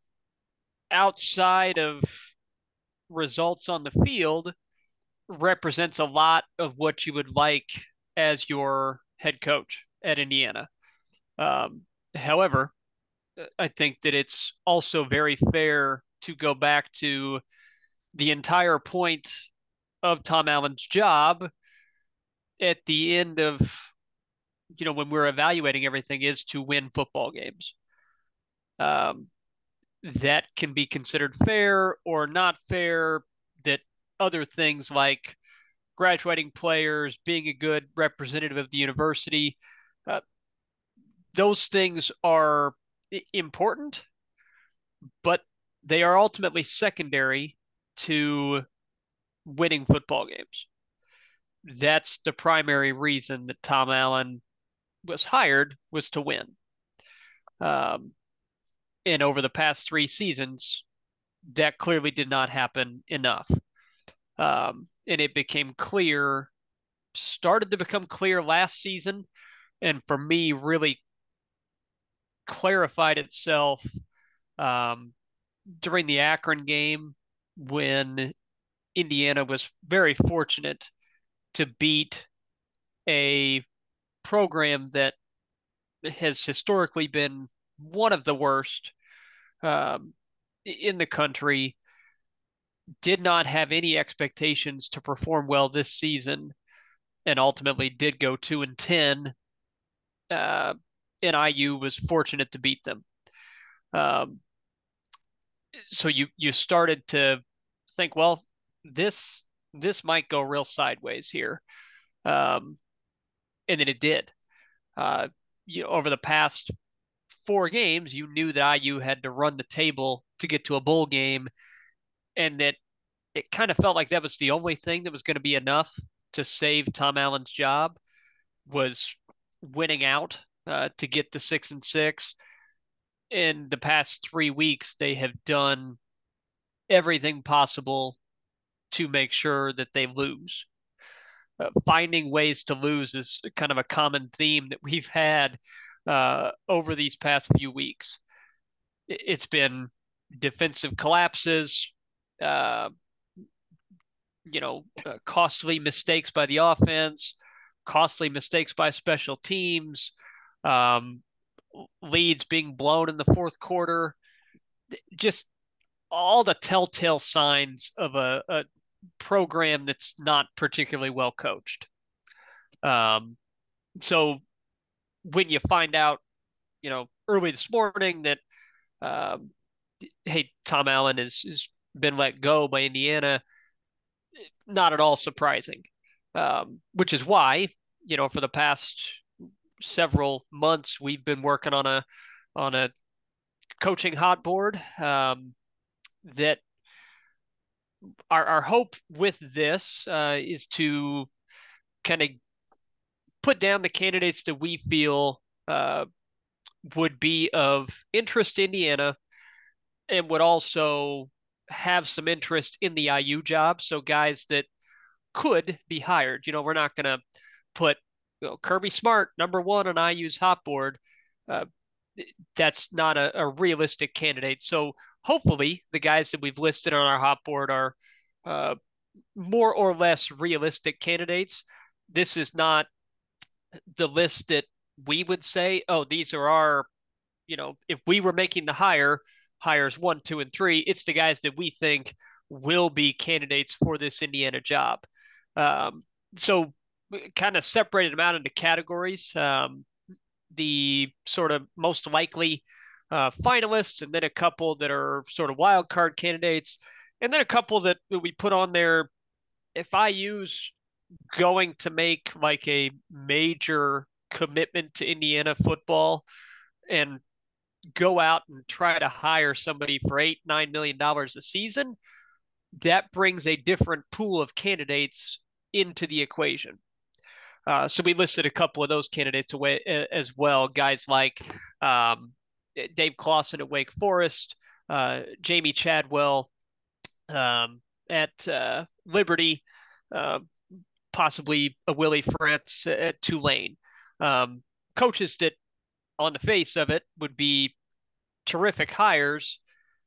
outside of results on the field represents a lot of what you would like as your head coach at Indiana. Um, However, I think that it's also very fair to go back to the entire point of Tom Allen's job at the end of, when we're evaluating everything is to win football games. Um, that can be considered fair or not fair, that other things like graduating players, being a good representative of the university, uh, those things are important, but they are ultimately secondary to winning football games. That's the primary reason that Tom Allen was hired, was to win. Um, and over the past 3 seasons, that clearly did not happen enough. And it became clear, started to become clear last season, and for me, really clarified itself um, during the Akron game when Indiana was very fortunate to beat a program that has historically been one of the worst in the country, did not have any expectations to perform well this season, and ultimately did go 2-10. Uh, and IU was fortunate to beat them. Um, so you started to think, well, this might go real sideways here, um, and then it did. Uh, over the past 4 games, you knew that IU had to run the table to get to a bowl game, and that it kind of felt like that was the only thing that was going to be enough to save Tom Allen's job, was winning out to get to 6-6. In the past 3 weeks, they have done everything possible to make sure that they lose. Finding ways to lose is kind of a common theme that we've had over these past few weeks. It's been defensive collapses, uh, costly mistakes by the offense, costly mistakes by special teams, um, leads being blown in the fourth quarter, just all the telltale signs of a program that's not particularly well coached. Um, so when you find out, early this morning that, um, hey, Tom Allen is been let go by Indiana, not at all surprising. Which is why, for the past several months, we've been working on a coaching hot board. That our hope with this is to kind of put down the candidates that we feel would be of interest to Indiana and would also have some interest in the IU job. So guys that could be hired. We're not going to put Kirby Smart #1 on IU's hot board. Uh, that's not a realistic candidate. So hopefully the guys that we've listed on our hot board are more or less realistic candidates. This is not the list that we would say, oh, these are our, if we were making the hires 1, 2, and 3, it's the guys that we think will be candidates for this Indiana job. So kind of separated them out into categories. The sort of most likely finalists, and then a couple that are sort of wild card candidates, and then a couple that we put on there. If IU's going to make like a major commitment to Indiana football and go out and try to hire somebody for $8-9 million a season, that brings a different pool of candidates into the equation. So we listed a couple of those candidates away as well. Guys like Dave Clawson at Wake Forest, Jamie Chadwell at Liberty, possibly a Willie Fritz at Tulane. Coaches that, on the face of it, would be terrific hires.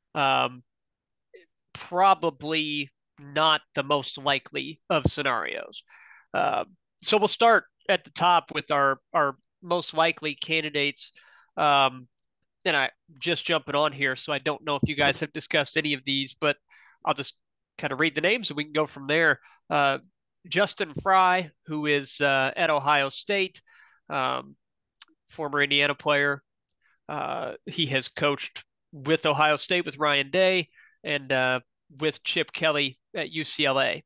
Probably not the most likely of scenarios. So we'll start at the top with our most likely candidates. And I just jumping on here, so I don't know if you guys have discussed any of these, but I'll just kind of read the names and we can go from there. Justin Frye, who is at Ohio State, former Indiana player. He has coached with Ohio State with Ryan Day and with Chip Kelly at UCLA.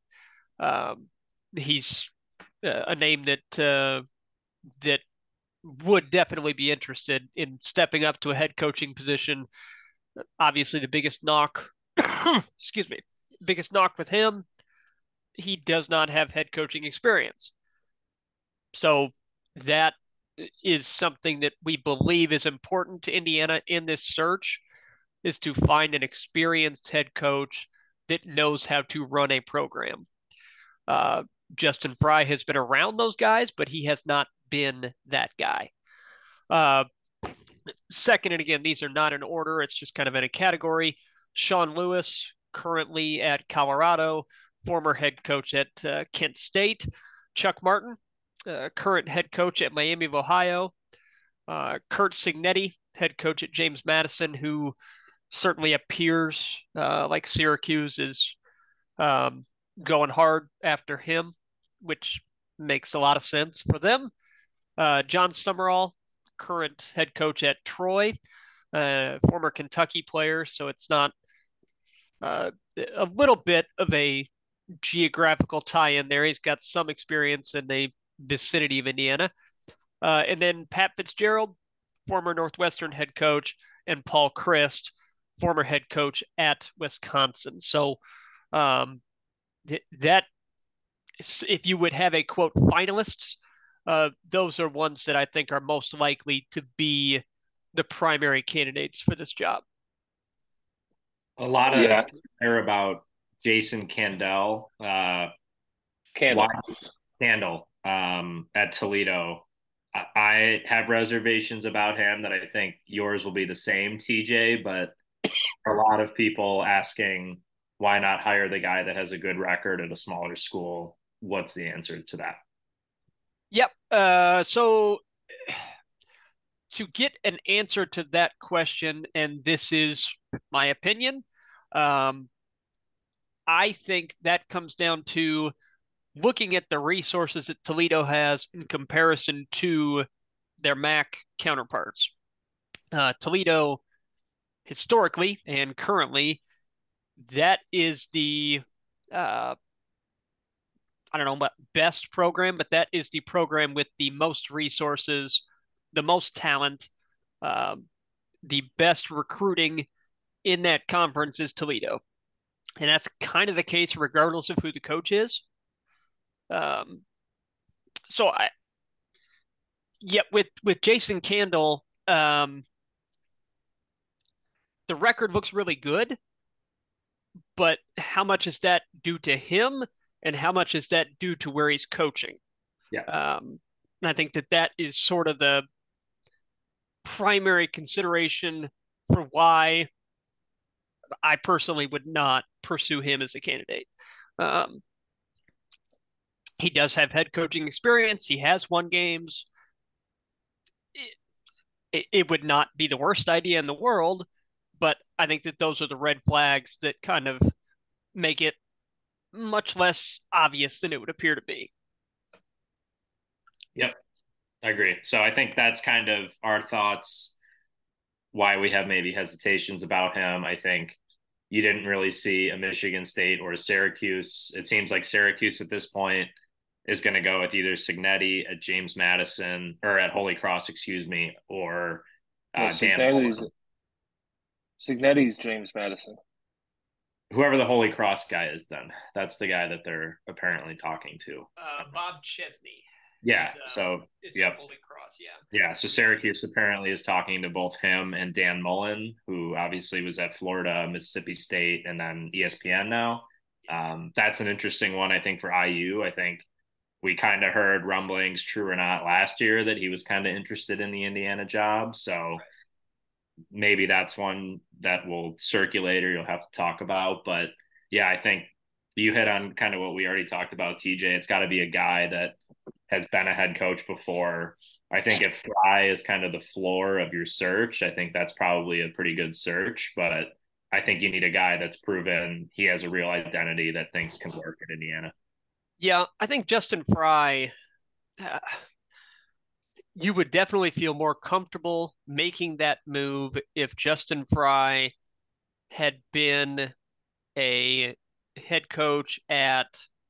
He's a name that would definitely be interested in stepping up to a head coaching position. Obviously, the biggest knock, biggest knock with him, he does not have head coaching experience. So that is something that we believe is important to Indiana in this search, is to find an experienced head coach that knows how to run a program. Justin Frye has been around those guys, but he has not been that guy. Second, and again, these are not in order. It's just kind of in a category. Sean Lewis, currently at Colorado, former head coach at Kent State. Chuck Martin, current head coach at Miami of Ohio. Curt Cignetti, head coach at James Madison, who certainly appears like Syracuse is going hard after him, which makes a lot of sense for them. John Summerall, current head coach at Troy, former Kentucky player, so it's not a little bit of a geographical tie-in there. He's got some experience in the vicinity of Indiana. And then Pat Fitzgerald, former Northwestern head coach, and Paul Chryst, former head coach at Wisconsin. So that, if you would have a quote finalists, those are ones that I think are most likely to be the primary candidates for this job. A lot of care about Jason Candle, Candle at Toledo. I have reservations about him that I think yours will be the same, TJ, but a lot of people asking why not hire the guy that has a good record at a smaller school. What's the answer to that? Yep. So to get an answer to that question, and this is my opinion, I think that comes down to looking at the resources that Toledo has in comparison to their MAC counterparts. Toledo, historically and currently, that is the I don't know about best program, but that is the program with the most resources, the most talent, the best recruiting in that conference is Toledo. And that's kind of the case regardless of who the coach is. So Yeah, with Jason Candle, the record looks really good, but how much is that due to him, and how much is that due to where he's coaching? Yeah. And I think that is sort of the primary consideration for why I personally would not pursue him as a candidate. Um, he does have head coaching experience. He has won games. It would not be the worst idea in the world, but I think that those are the red flags that kind of make it much less obvious than it would appear to be. Yep, I agree. So I think that's kind of our thoughts, why we have maybe hesitations about him. I think you didn't really see a Michigan State or a Syracuse. It seems like Syracuse at this point is going to go with either Cignetti at James Madison or at Holy Cross, excuse me, or Dan Mullen. Cignetti's James Madison. Whoever the Holy Cross guy is, then that's the guy that they're apparently talking to. Bob Chesney. Yeah. So, yep. Holy Cross. Yeah. Yeah. So Syracuse apparently is talking to both him and Dan Mullen, who obviously was at Florida, Mississippi State, and then ESPN now. That's an interesting one, I think, for IU. I think we kind of heard rumblings, true or not, last year that he was kind of interested in the Indiana job. So maybe that's one that will circulate or you'll have to talk about. But yeah, I think you hit on kind of what we already talked about, TJ. It's got to be a guy that has been a head coach before. I think if Fry is kind of the floor of your search, I think that's probably a pretty good search. But I think you need a guy that's proven he has a real identity that things can work at Indiana. Yeah, I think Justin Fry, you would definitely feel more comfortable making that move if Justin Fry had been a head coach at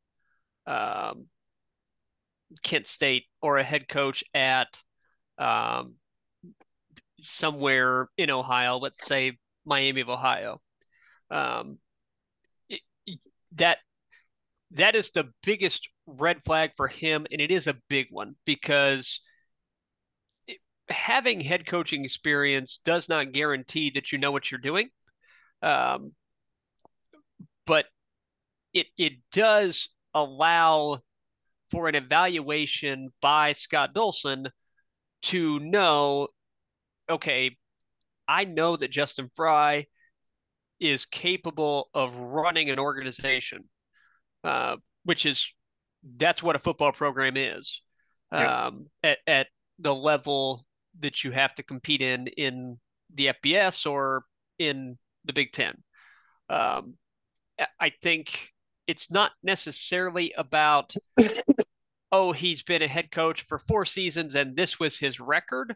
Kent State or a head coach at um, somewhere in Ohio, let's say Miami of Ohio. Um, it, that that is the biggest red flag for him, and it is a big one because having head coaching experience does not guarantee that you know what you're doing. Um, but it does allow for an evaluation by Scott Dolson to know, okay, I know that Justin Fry is capable of running an organization, which is that's what a football program is at the level that you have to compete in the FBS or in the Big Ten. I think it's not necessarily about, oh, he's been a head coach for 4 seasons and this was his record.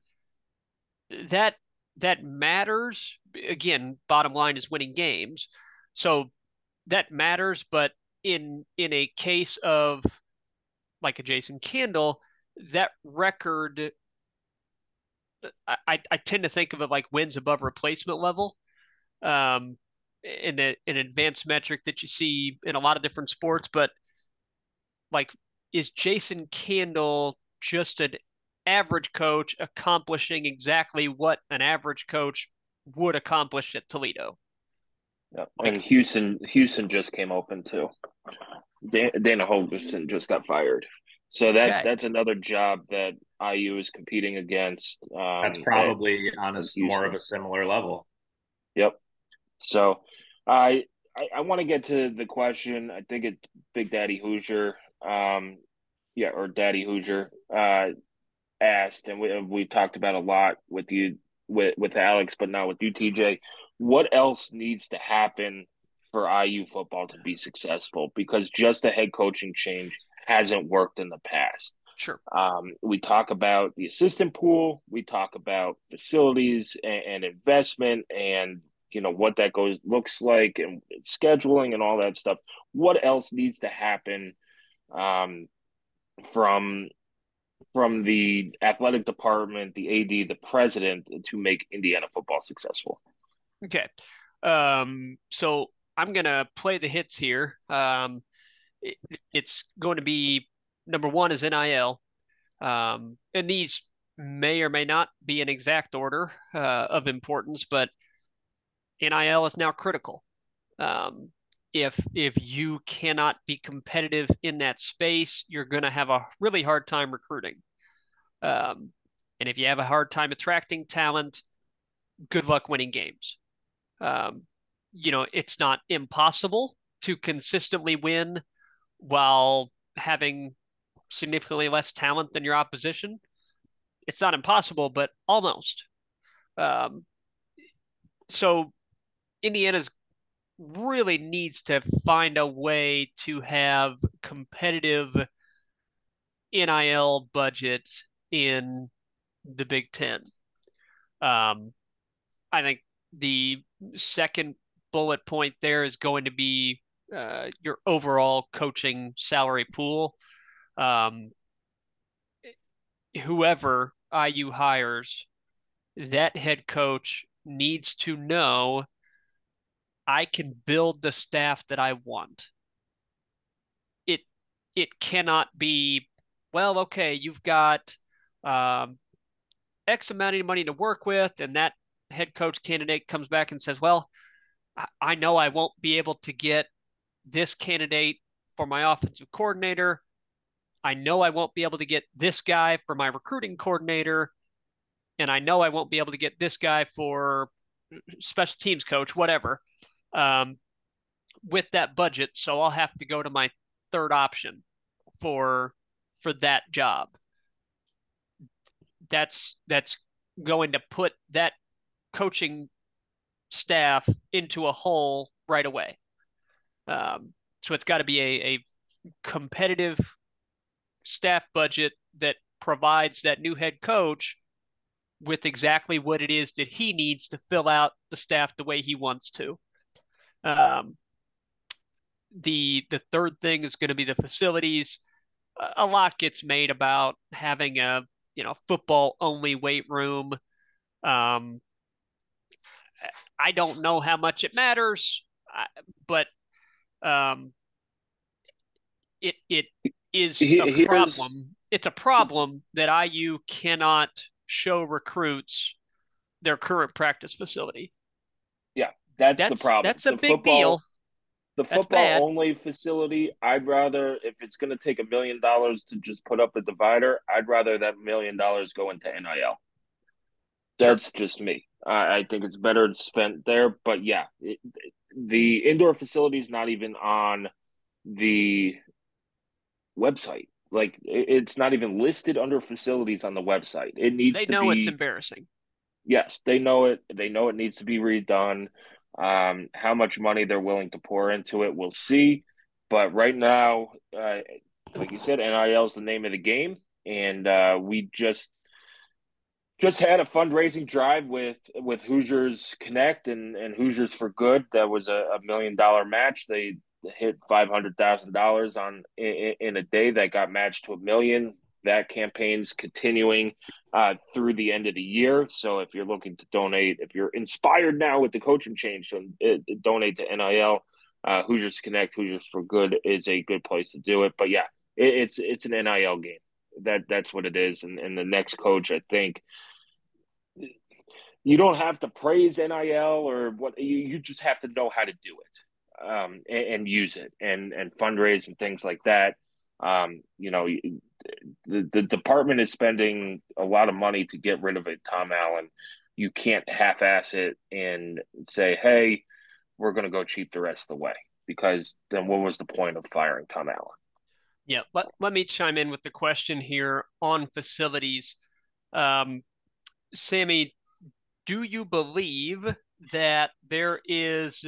That matters. Again, bottom line is winning games. So that matters, but in a case of like a Jason Candle, that record, I tend to think of it like wins above replacement level. In an advanced metric that you see in a lot of different sports, but like, is Jason Candle just an average coach accomplishing exactly what an average coach would accomplish at Toledo? Yep. And Houston just came open too. Dana Holgorsen just got fired. So that's another job that IU is competing against. That's probably on a more of a similar level. Yep. So I want to get to the question. I think it's Big Daddy Hoosier, or Daddy Hoosier asked, and we talked about a lot with you with Alex, but not with you, TJ. What else needs to happen for IU football to be successful? Because just a head coaching change hasn't worked in the past. Sure. We talk about the assistant pool. We talk about facilities and investment and what that looks like and scheduling and all that stuff. What else needs to happen from the athletic department, the AD, the president to make Indiana football successful? Okay. So I'm going to play the hits here. It's going to be number one is NIL. And these may or may not be an exact order of importance, but NIL is now critical. If you cannot be competitive in that space, you're going to have a really hard time recruiting. And if you have a hard time attracting talent, good luck winning games. It's not impossible to consistently win while having significantly less talent than your opposition. It's not impossible, but almost. So Indiana's really needs to find a way to have competitive NIL budget in the Big Ten. I think the second bullet point there is going to be your overall coaching salary pool. Whoever IU hires, that head coach needs to know I can build the staff that I want. It cannot be, well, okay, you've got X amount of money to work with, and that head coach candidate comes back and says, well, I know I won't be able to get this candidate for my offensive coordinator. I know I won't be able to get this guy for my recruiting coordinator. And I know I won't be able to get this guy for special teams coach, whatever, with that budget. So I'll have to go to my third option for that job. That's going to put that coaching staff into a hole right away. So it's got to be a competitive staff budget that provides that new head coach with exactly what it is that he needs to fill out the staff the way he wants to. The third thing is going to be the facilities. A lot gets made about having a football only weight room. I don't know how much it matters, but it is a problem. It's a problem that IU cannot show recruits their current practice facility. Yeah, that's the problem. That's a big deal. The football only facility, I'd rather, if it's going to take $1 million to just put up a divider, I'd rather that $1 million go into NIL. That's just me. I think it's better spent there. But yeah, the indoor facility is not even on the website. Like, it's not even listed under facilities on the website. It needs to be. They know it's embarrassing. Yes, they know it. They know it needs to be redone. How much money they're willing to pour into it, we'll see. But right now, like you said, NIL is the name of the game, and we just had a fundraising drive with Hoosiers Connect and Hoosiers for Good. That was a $1 million match. They hit $500,000 on in a day. That got matched to $1 million. That campaign's continuing through the end of the year. So if you're looking to donate, if you're inspired now with the coaching change to donate to NIL, Hoosiers Connect, Hoosiers for Good is a good place to do it. But yeah, it's an NIL game. That's what it is. And the next coach, I think, you don't have to praise NIL or what. You just have to know how to do it and use it and fundraise and things like that. The department is spending a lot of money to get rid of it, Tom Allen. You can't half-ass it and say, hey, we're going to go cheap the rest of the way, because then what was the point of firing Tom Allen? Yeah, let me chime in with the question here on facilities. Sammy, do you believe that there is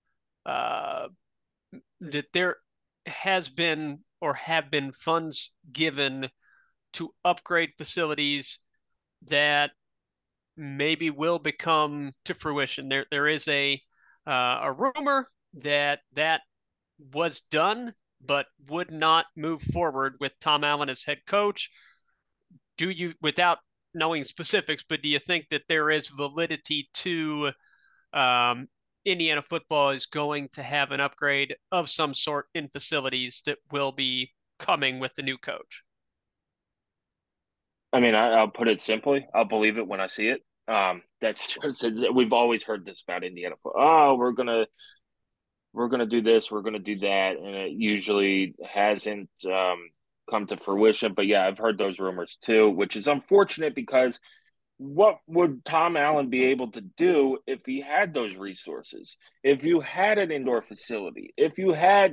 that there has been or have been funds given to upgrade facilities that maybe will become to fruition? There is a rumor that was done but would not move forward with Tom Allen as head coach. Do you, without knowing specifics, but do you think that there is validity to Indiana football is going to have an upgrade of some sort in facilities that will be coming with the new coach? I mean, I'll put it simply. I'll believe it when I see it. That's just, we've always heard this about Indiana. Oh, we're gonna do this, we're gonna do that, and it usually hasn't come to fruition. But yeah, I've heard those rumors too, which is unfortunate because what would Tom Allen be able to do if he had those resources? If you had an indoor facility, if you had,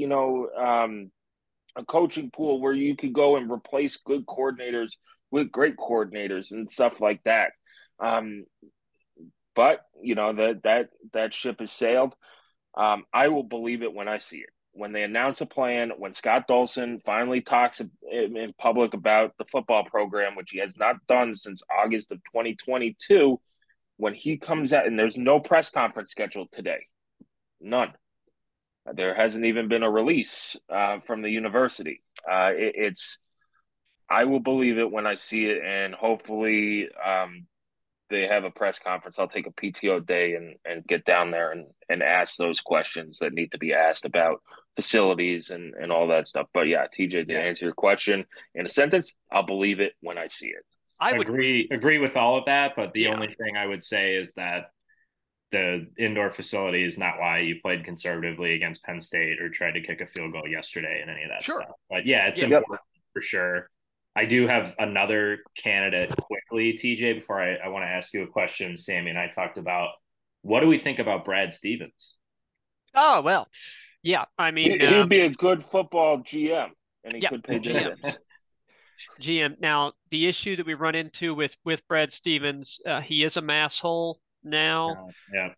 a coaching pool where you could go and replace good coordinators with great coordinators and stuff like that. Um, but that ship has sailed. I will believe it when I see it. When they announce a plan, when Scott Dolson finally talks in public about the football program, which he has not done since August of 2022, when he comes out, and there's no press conference scheduled today, none. There hasn't even been a release from the university. It's I will believe it when I see it, and hopefully they have a press conference. I'll take a PTO day and get down there and ask those questions that need to be asked about facilities and all that stuff. But yeah, TJ, to answer your question in a sentence, I'll believe it when I see it. I would agree with all of that, but the only thing I would say is that the indoor facility is not why you played conservatively against Penn State or tried to kick a field goal yesterday and any of that stuff. But yeah, it's important for sure. I do have another candidate quickly, TJ, before I want to ask you a question. Sammy and I talked about, what do we think about Brad Stevens? Oh, well, yeah. I mean, he would be a good football GM, and he could pay dividends. GM. Now, the issue that we run into with Brad Stevens, he is a masshole now.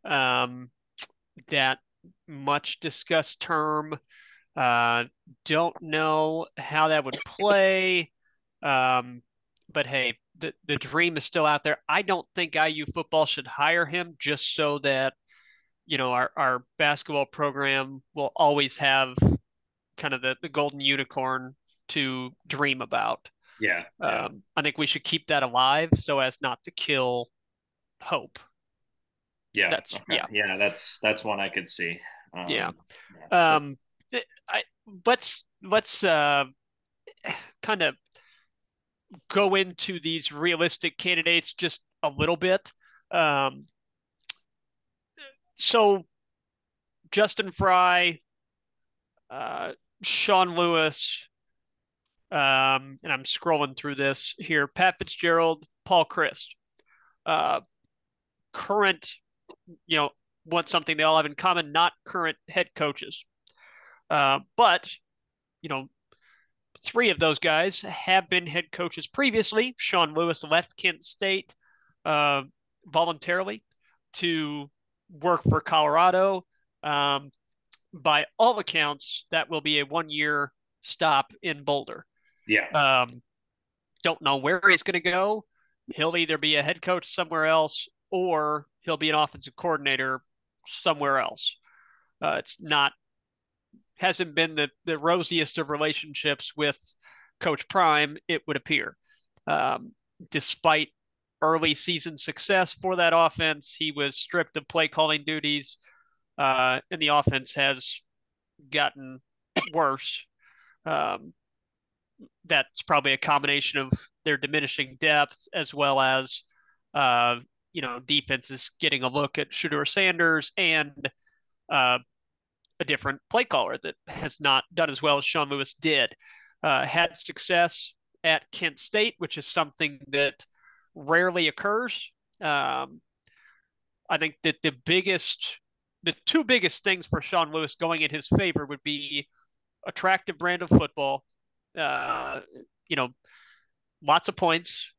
That much discussed term. Don't know how that would play. But hey, the dream is still out there. I don't think IU football should hire him just so that, our basketball program will always have kind of the golden unicorn to dream about. I think we should keep that alive so as not to kill hope. That's one I could see. Let's kind of go into these realistic candidates just a little bit. So Justin Frye, Sean Lewis, and I'm scrolling through this here. Pat Fitzgerald, Paul Chryst. Current, want something they all have in common, not current head coaches. But, three of those guys have been head coaches previously. Sean Lewis left Kent State voluntarily to work for Colorado. By all accounts, that will be a 1-year stop in Boulder. Don't know where he's going to go. He'll either be a head coach somewhere else or he'll be an offensive coordinator somewhere else. Hasn't been the rosiest of relationships with Coach Prime, it would appear. Despite early season success for that offense, he was stripped of play calling duties, and the offense has gotten worse. That's probably a combination of their diminishing depth as well as defenses getting a look at Shedeur Sanders and a different play caller that has not done as well as Sean Lewis did. Had success at Kent State, which is something that rarely occurs. I think that the two biggest things for Sean Lewis going in his favor would be attractive brand of football, lots of points,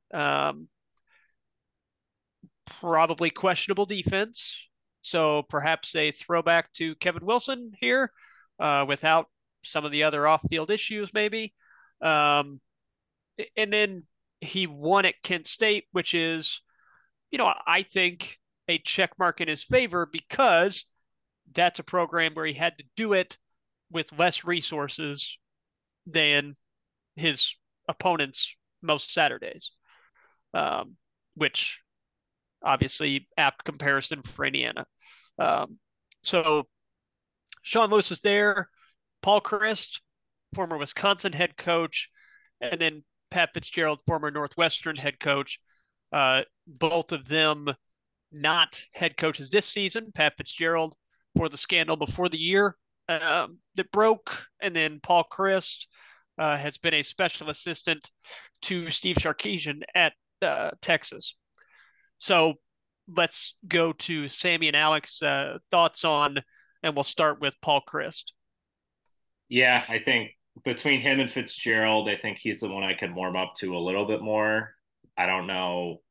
probably questionable defense. So perhaps a throwback to Kevin Wilson here, without some of the other off-field issues, maybe. And then he won at Kent State, which is, I think a check mark in his favor because that's a program where he had to do it with less resources than his opponents most Saturdays, which obviously apt comparison for Indiana. So Sean Lewis is there. Paul Chryst, former Wisconsin head coach, and then Pat Fitzgerald, former Northwestern head coach. Both of them not head coaches this season. Pat Fitzgerald for the scandal before the year that broke, and then Paul Chryst has been a special assistant to Steve Sarkisian at Texas. So let's go to Sammy and Alex. Thoughts on, and we'll start with Paul Chryst. Yeah, I think between him and Fitzgerald, I think he's the one I could warm up to a little bit more. I don't know.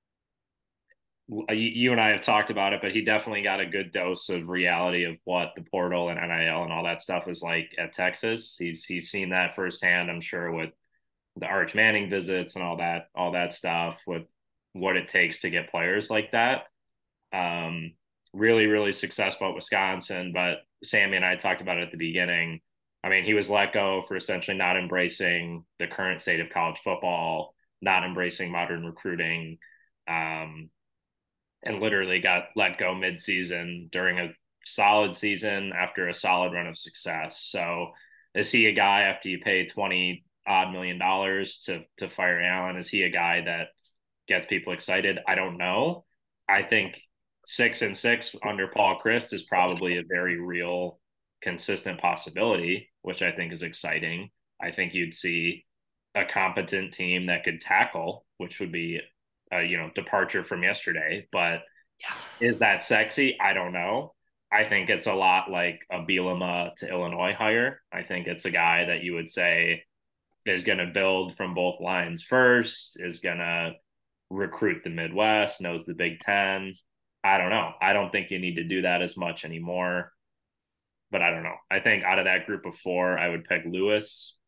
You and I have talked about it, but he definitely got a good dose of reality of what the portal and NIL and all that stuff is like at Texas. He's seen that firsthand, I'm sure, with the Arch Manning visits and all that stuff, with what it takes to get players like that. Really, really successful at Wisconsin, but Sammy and I talked about it at the beginning. I mean, he was let go for essentially not embracing the current state of college football, not embracing modern recruiting, and literally got let go mid-season during a solid season after a solid run of success. So is he a guy, after you pay $20 odd million to fire Allen, is he a guy that gets people excited? I don't know. I think 6-6 under Paul Chryst is probably a very real, consistent possibility, which I think is exciting. I think you'd see a competent team that could tackle, which would be departure from yesterday. But is that sexy? I don't know. I think it's a lot like a Bielema to Illinois hire. I think it's a guy that you would say is going to build from both lines first, is going to recruit the Midwest, knows the Big Ten. I don't know. I don't think you need to do that as much anymore. But I don't know. I think out of that group of four, I would pick Lewis.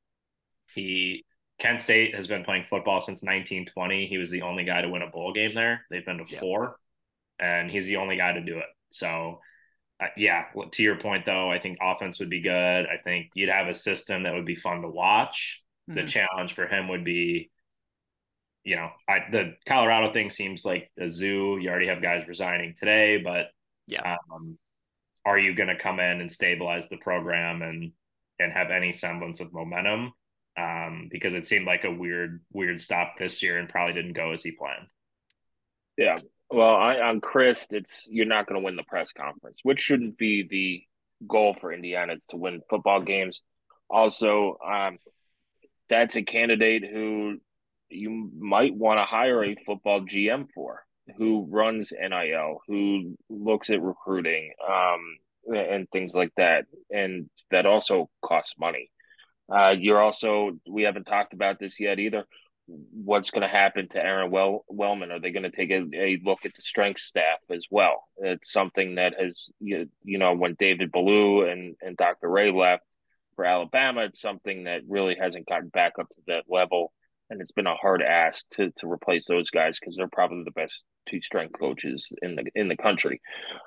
Kent State has been playing football since 1920. He was the only guy to win a bowl game there. They've been to 4, and he's the only guy to do it. So, to your point, though, I think offense would be good. I think you'd have a system that would be fun to watch. Mm-hmm. The challenge for him would be, the Colorado thing seems like a zoo. You already have guys resigning today, but are you going to come in and stabilize the program and have any semblance of momentum? Because it seemed like a weird stop this year and probably didn't go as he planned. Yeah. Well, on Chryst, you're not going to win the press conference, which shouldn't be the goal for Indiana. It's to win football games. Also, that's a candidate who you might want to hire a football GM for, who runs NIL, who looks at recruiting, and things like that. And that also costs money. We haven't talked about this yet either. What's going to happen to Aaron Wellman? Are they going to take a look at the strength staff as well? It's something that has, when David Ballou and Dr. Ray left for Alabama, it's something that really hasn't gotten back up to that level. And it's been a hard ask to replace those guys because they're probably the best 2 strength coaches in the country.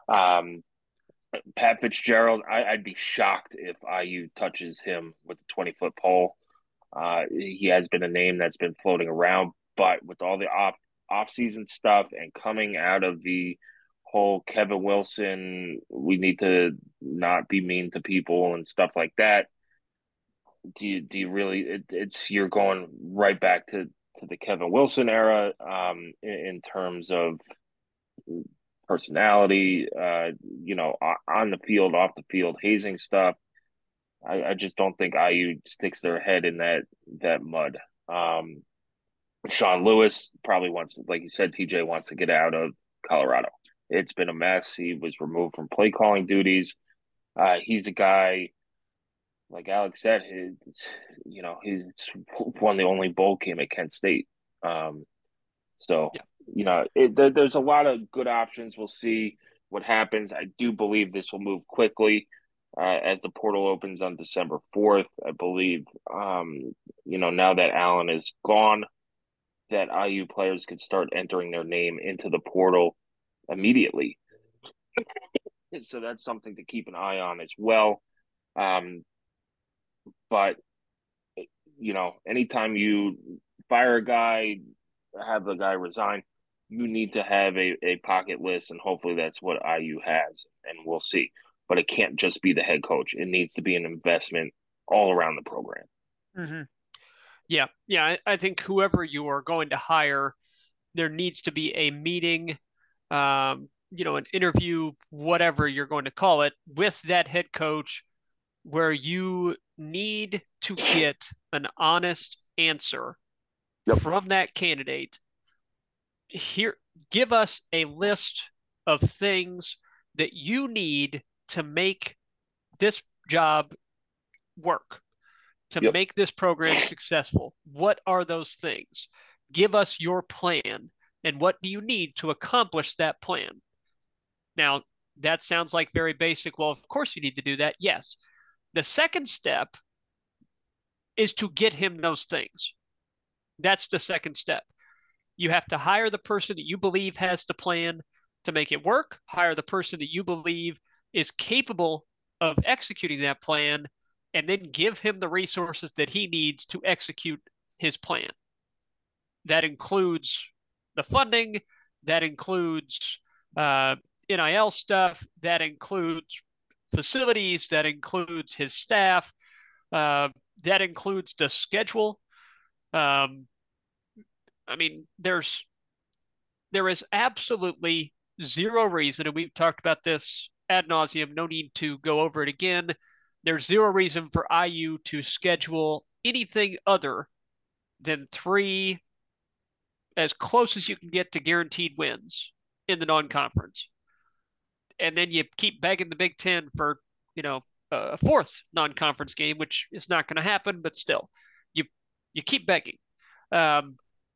Pat Fitzgerald, I'd be shocked if IU touches him with a 20-foot pole. He has been a name that's been floating around, but with all the off-season stuff and coming out of the whole Kevin Wilson, we need to not be mean to people and stuff like that. Do you really? You're going right back to the Kevin Wilson era in terms of personality, on the field, off the field, hazing stuff. I just don't think IU sticks their head in that mud. Sean Lewis probably wants, like you said, TJ wants to get out of Colorado. It's been a mess. He was removed from play calling duties. He's a guy, like Alex said, he's won the only bowl game at Kent State. There's a lot of good options. We'll see what happens. I do believe this will move quickly as the portal opens on December 4th. I believe, now that Allen is gone, that IU players could start entering their name into the portal immediately. So that's something to keep an eye on as well. But, anytime you fire a guy, have the guy resign, you need to have a pocket list, and hopefully that's what IU has, and we'll see. But it can't just be the head coach. It needs to be an investment all around the program. Mm-hmm. Yeah, yeah. I think whoever you are going to hire, there needs to be a meeting, an interview, whatever you're going to call it, with that head coach, where you need to get an honest answer Yep. from that candidate. Here, give us a list of things that you need to make this job work, to Yep. make this program successful. What are those things? Give us your plan, and what do you need to accomplish that plan? Now, that sounds like very basic. Well, of course you need to do that. Yes. The second step is to get him those things. That's the second step. You have to hire the person that you believe has the plan to make it work, hire the person that you believe is capable of executing that plan, and then give him the resources that he needs to execute his plan. That includes the funding, that includes NIL stuff, that includes facilities, that includes his staff, that includes the schedule. Um, I mean, there is absolutely zero reason, and we've talked about this ad nauseum, no need to go over it again. There's zero reason for IU to schedule anything other than three, as close as you can get to guaranteed wins in the non-conference. And then you keep begging the Big Ten for, a fourth non-conference game, which is not going to happen, but still, you you keep begging. Um,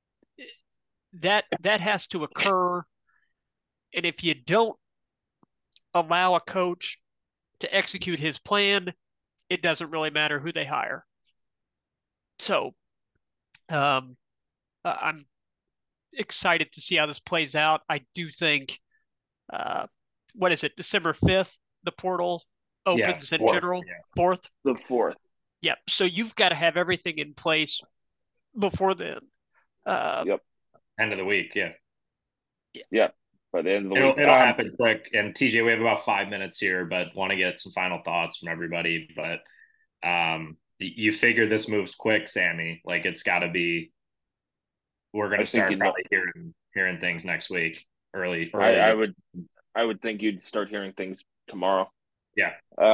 that has to occur, and if you don't allow a coach to execute his plan, it doesn't really matter who they hire. So, um, I'm excited to see how this plays out. I do think, uh, what is it, December 5th, the portal opens in general, 4th? The 4th. Yeah. So you've got to have everything in place before then. Yep. End of the week. Yeah. Yeah. By the end of the week. It'll happen quick. And TJ, we have about 5 minutes here, but want to get some final thoughts from everybody. But you figure this moves quick, Sammy. Like, it's got to be. We're going to start probably hearing things next week. Early. I would think you'd start hearing things tomorrow. Yeah.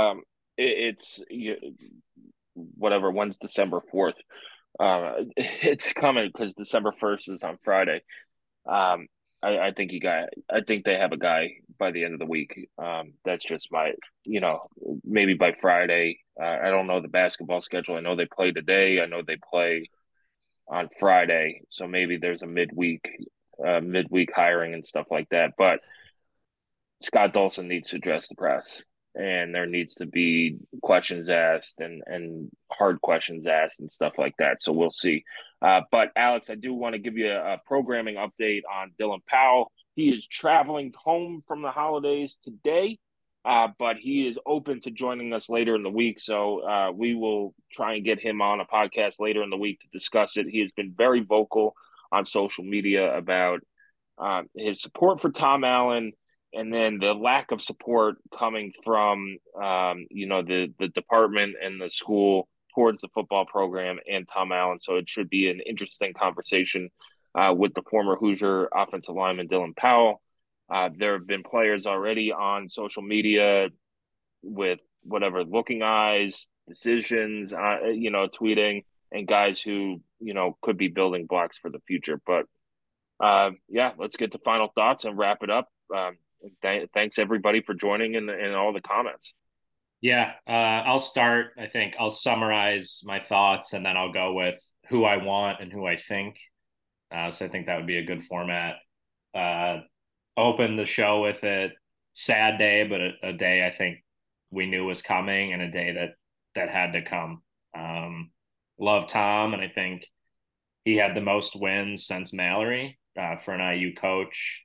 Whatever. When's December 4th? It's coming because December 1st is on Friday. I think they have a guy by the end of the week. That's just my, maybe by Friday. I don't know the basketball schedule. I know they play today. I know they play on Friday. So maybe there's a midweek hiring and stuff like that. But Scott Dolson needs to address the press, and there needs to be questions asked and hard questions asked and stuff like that. So we'll see. But Alex, I do want to give you a programming update on Dylan Powell. He is traveling home from the holidays today, but he is open to joining us later in the week. So we will try and get him on a podcast later in the week to discuss it. He has been very vocal on social media about his support for Tom Allen, and then the lack of support coming from, the department and the school towards the football program and Tom Allen. So it should be an interesting conversation with the former Hoosier offensive lineman Dylan Powell. There have been players already on social media with whatever looking eyes, decisions, tweeting, and guys who, could be building blocks for the future. But let's get to final thoughts and wrap it up. Thanks everybody for joining in all the comments. Yeah, I'll start. I think I'll summarize my thoughts, and then I'll go with who I want and who I think. So I think that would be a good format. Open the show with it. Sad day, but a day I think we knew was coming, and a day that had to come. Love Tom, and I think he had the most wins since Mallory for an IU coach.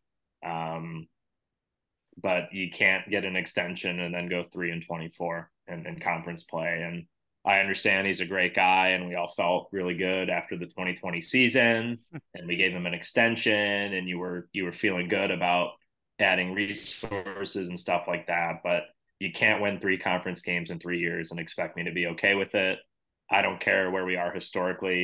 But you can't get an extension and then go 3-24 in conference play. And I understand he's a great guy, and we all felt really good after the 2020 season, and we gave him an extension, and you were feeling good about adding resources and stuff like that. But you can't win 3 conference games in 3 years and expect me to be okay with it. I don't care where we are historically.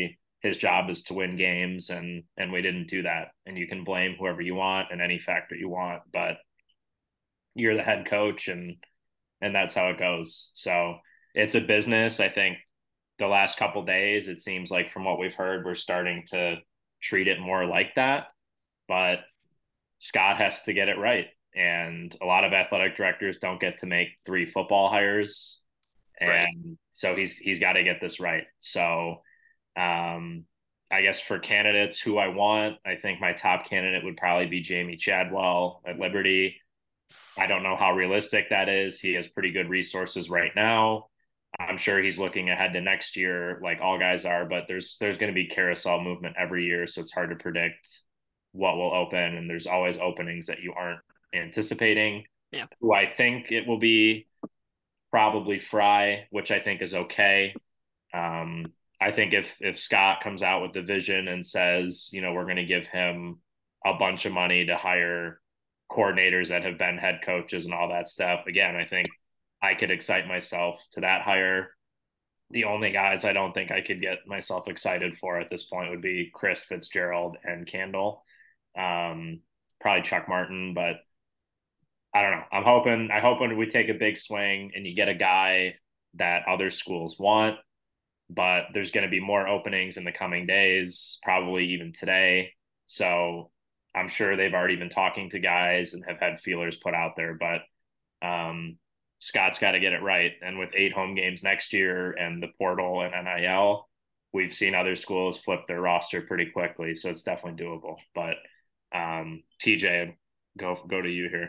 his job is to win games, and we didn't do that. And you can blame whoever you want and any factor you want, but you're the head coach, and that's how it goes. So it's a business. I think the last couple days, it seems like from what we've heard, we're starting to treat it more like that. But Scott has to get it right. And a lot of athletic directors don't get to make 3 football hires. And right. So he's got to get this right. So I guess for candidates who I want, I think my top candidate would probably be Jamey Chadwell at Liberty. I don't know how realistic that is. He has pretty good resources right now. I'm sure he's looking ahead to next year like all guys are, but there's going to be carousel movement every year. So it's hard to predict what will open. And there's always openings that you aren't anticipating. Yeah. Who I think it will be probably Fry, which I think is okay. I think if Scott comes out with the vision and says, we're going to give him a bunch of money to hire coordinators that have been head coaches and all that stuff, again, I think I could excite myself to that hire. The only guys I don't think I could get myself excited for at this point would be Chris Fitzgerald and Candle. Probably Chuck Martin, but I don't know. I hope we take a big swing and you get a guy that other schools want, but there's going to be more openings in the coming days, probably even today. So I'm sure they've already been talking to guys and have had feelers put out there, but Scott's got to get it right. And with 8 home games next year and the portal and NIL, we've seen other schools flip their roster pretty quickly. So it's definitely doable, but TJ, go to you here.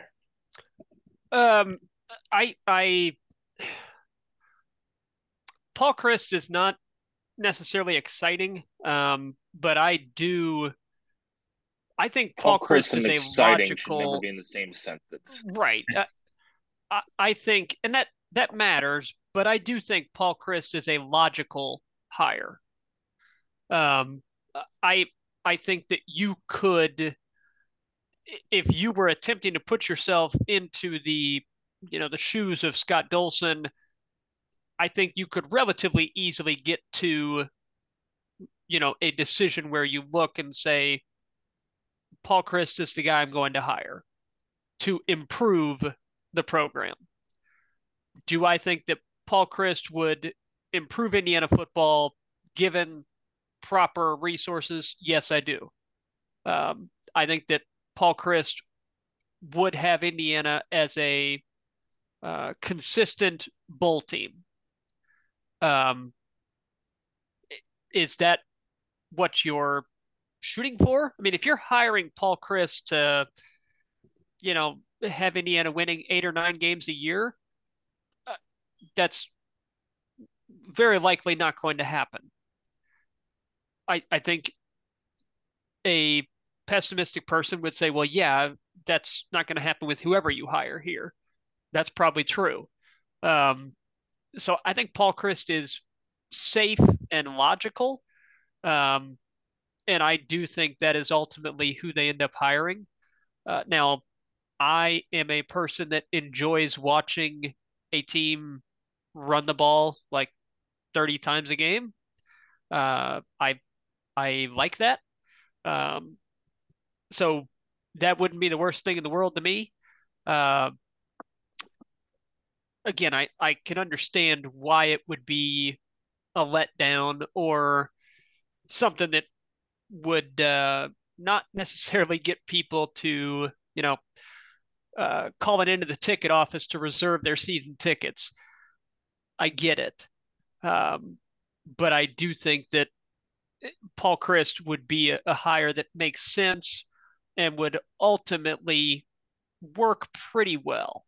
Paul Chryst is not necessarily exciting, but I think Paul Chryst is a logical. Should never be in the same sentence, right? I think, and that matters, but I do think Paul Chryst is a logical hire. I think that you could, if you were attempting to put yourself into the shoes of Scott Dolson, I think you could relatively easily get to, a decision where you look and say, Paul Chryst is the guy I'm going to hire to improve the program. Do I think that Paul Chryst would improve Indiana football given proper resources? Yes, I do. I think that Paul Chryst would have Indiana as a consistent bowl team. Is that what you're shooting for? I mean, if you're hiring Paul Chryst to, have Indiana winning 8 or 9 games a year, that's very likely not going to happen. I think a pessimistic person would say, well, yeah, that's not going to happen with whoever you hire here. That's probably true. So I think Paul Chryst is safe and logical. And I do think that is ultimately who they end up hiring. Now, I am a person that enjoys watching a team run the ball like 30 times a game. I like that. So that wouldn't be the worst thing in the world to me. Again, I can understand why it would be a letdown or something that would not necessarily get people to, call it into the ticket office to reserve their season tickets. I get it. But I do think that Paul Chryst would be a hire that makes sense and would ultimately work pretty well.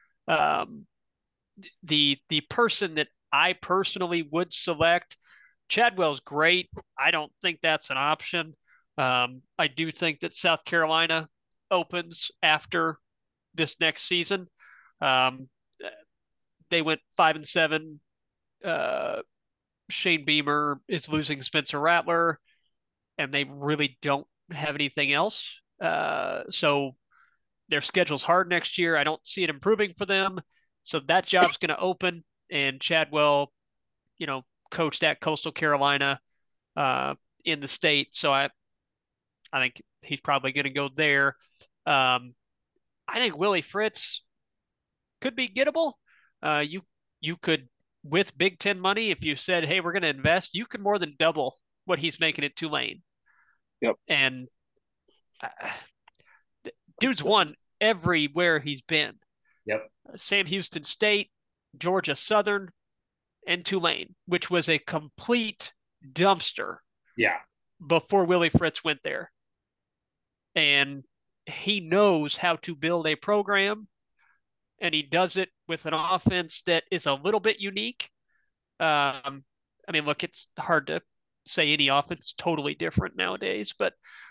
The person that I personally would select, Chadwell's great. I don't think that's an option. I do think that South Carolina opens after this next season. They went 5-7. Shane Beamer is losing Spencer Rattler, and they really don't have anything else. So their schedule's hard next year. I don't see it improving for them. So that job's going to open, and Chadwell, coached at Coastal Carolina. in the state. So I think he's probably going to go there. I think Willie Fritz could be gettable. You could, with Big Ten money, if you said, "Hey, we're going to invest," you could more than double what he's making at Tulane. Yep. And dude's won everywhere he's been. Yep. Sam Houston State, Georgia Southern, and Tulane, which was a complete dumpster. Yeah. Before Willie Fritz went there. And he knows how to build a program, and he does it with an offense that is a little bit unique. I mean, look, it's hard to say any offense is totally different nowadays, but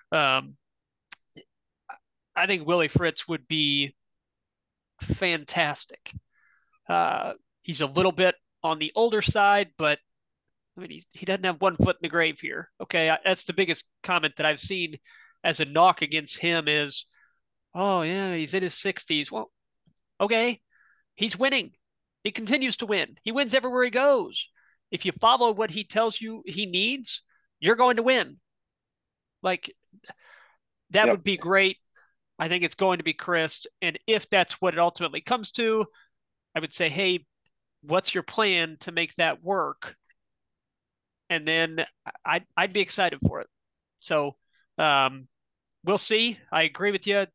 I think Willie Fritz would be fantastic. He's a little bit on the older side, but I mean, he doesn't have one foot in the grave here. Okay, that's the biggest comment that I've seen as a knock against him is, oh yeah, he's in his 60s. Well, okay, he's winning. He continues to win. He wins everywhere he goes. If you follow what he tells you he needs, you're going to win. Like, that would be great. I think it's going to be Chryst. And if that's what it ultimately comes to, I would say, hey, what's your plan to make that work? And then I'd be excited for it. So we'll see. I agree with you.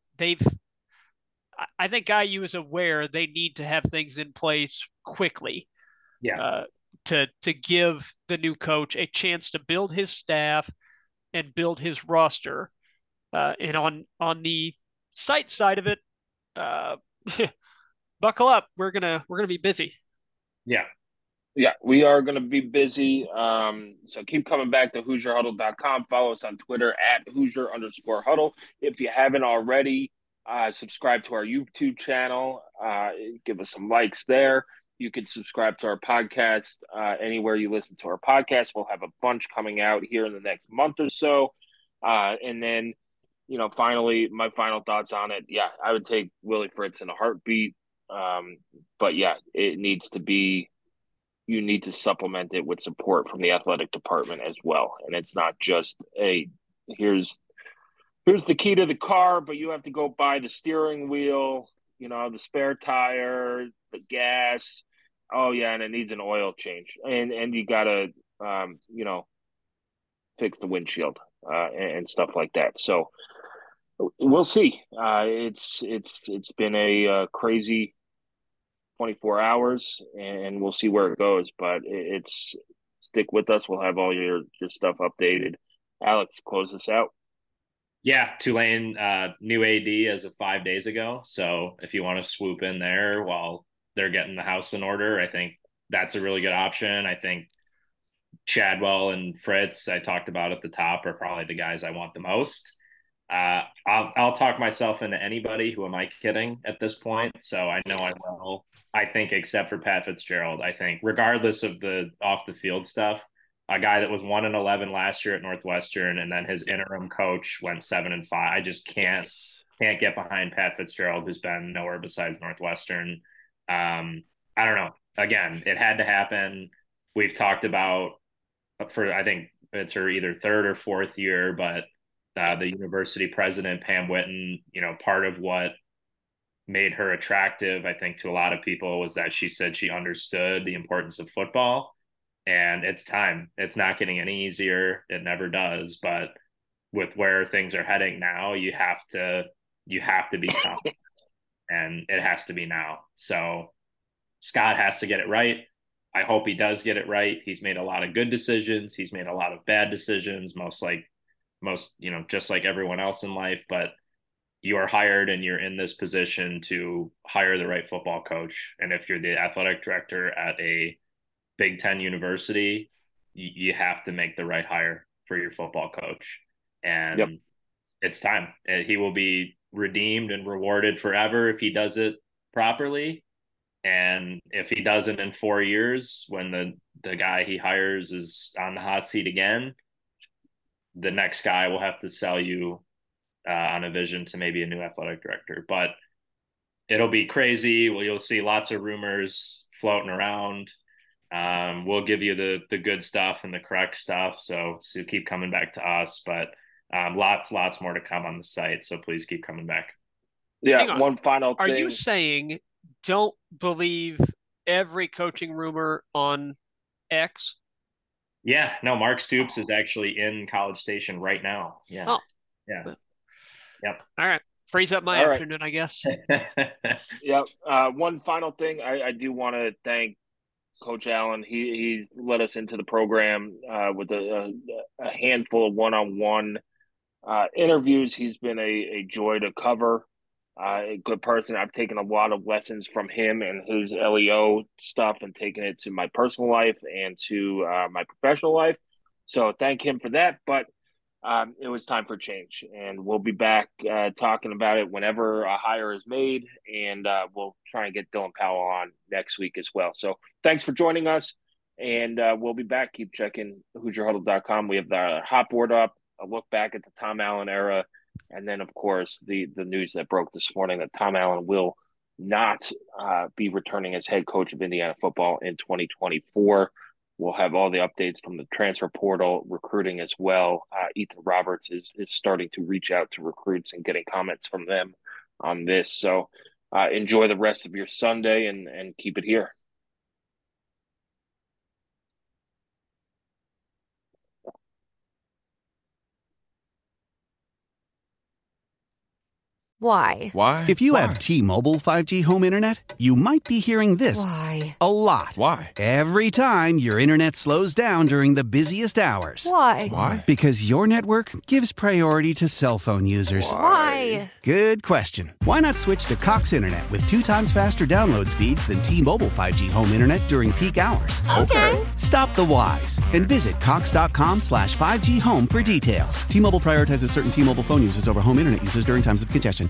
I think IU is aware they need to have things in place quickly. Yeah. To give the new coach a chance to build his staff and build his roster. And on the site side of it, buckle up. We're gonna be busy. Yeah. Yeah, we are going to be busy. So keep coming back to HoosierHuddle.com. Follow us on Twitter at Hoosier_Huddle. If you haven't already, subscribe to our YouTube channel. Give us some likes there. You can subscribe to our podcast anywhere you listen to our podcast. We'll have a bunch coming out here in the next month or so. And then, finally, my final thoughts on it. Yeah, I would take Willie Fritz in a heartbeat. But yeah, it needs to be. You need to supplement it with support from the athletic department as well. And it's not just here's the key to the car, but you have to go buy the steering wheel, the spare tire, the gas. Oh yeah, and it needs an oil change. And you gotta fix the windshield and stuff like that. So we'll see. It's been a crazy 24 hours, and we'll see where it goes. But it's stick with us. We'll have all your stuff updated. Alex, close us out. Yeah, Tulane new AD as of 5 days ago. So if you want to swoop in there while they're getting the house in order, I think that's a really good option. I think Chadwell and Fritz, I talked about at the top, are probably the guys I want the most. I'll talk myself into anybody. Who am I kidding at this point? So I know I will. I think except for Pat Fitzgerald, I think regardless of the off the field stuff, a guy that was 1-11 last year at Northwestern, and then his interim coach went 7-5. I just can't get behind Pat Fitzgerald, who's been nowhere besides Northwestern. I don't know. Again, it had to happen. We've talked about I think it's her either third or fourth year, but the university president, Pam Whitten, part of what made her attractive, I think, to a lot of people was that she said she understood the importance of football. And it's time. It's not getting any easier. It never does. But with where things are heading now, you have to be confident, and it has to be now. So Scott has to get it right. I hope he does get it right. He's made a lot of good decisions. He's made a lot of bad decisions, just like everyone else in life. But you are hired and you're in this position to hire the right football coach. And if you're the athletic director at a Big Ten university, you have to make the right hire for your football coach. And It's time. He will be redeemed and rewarded forever if he does it properly. And if he doesn't in 4 years, when the guy he hires is on the hot seat again, the next guy will have to sell you on a vision to maybe a new athletic director. But it'll be crazy. Well, you'll see lots of rumors floating around. We'll give you the good stuff and the correct stuff. So keep coming back to us, but lots more to come on the site. So please keep coming back. Yeah. One final thing. Are you saying don't believe every coaching rumor on X? Yeah, no, Mark Stoops is actually in College Station right now. Yeah. Oh. Yeah. Yep. All right. Frees up my afternoon, I guess. Yep. One final thing. I do want to thank Coach Allen. He's let us into the program with a handful of one-on-one interviews. He's been a joy to cover. A good person. I've taken a lot of lessons from him and his LEO stuff and taken it to my personal life and to my professional life. So thank him for that. But it was time for change, and we'll be back talking about it whenever a hire is made, and we'll try and get Dylan Powell on next week as well. So thanks for joining us, and we'll be back. Keep checking HoosierHuddle.com. We have the hot board up, a look back at the Tom Allen era, and then, of course, the news that broke this morning that Tom Allen will not be returning as head coach of Indiana football in 2024. We'll have all the updates from the transfer portal, recruiting as well. Ethan Roberts is starting to reach out to recruits and getting comments from them on this. So enjoy the rest of your Sunday and keep it here. Why? Why? If you have T-Mobile 5G home internet, you might be hearing this Why? a lot. Why? Every time your internet slows down during the busiest hours. Why? Why? Because your network gives priority to cell phone users. Why? Good question. Why not switch to Cox Internet with 2 times faster download speeds than T-Mobile 5G home internet during peak hours? Okay. Stop the whys and visit cox.com/5G home for details. T-Mobile prioritizes certain T-Mobile phone users over home internet users during times of congestion.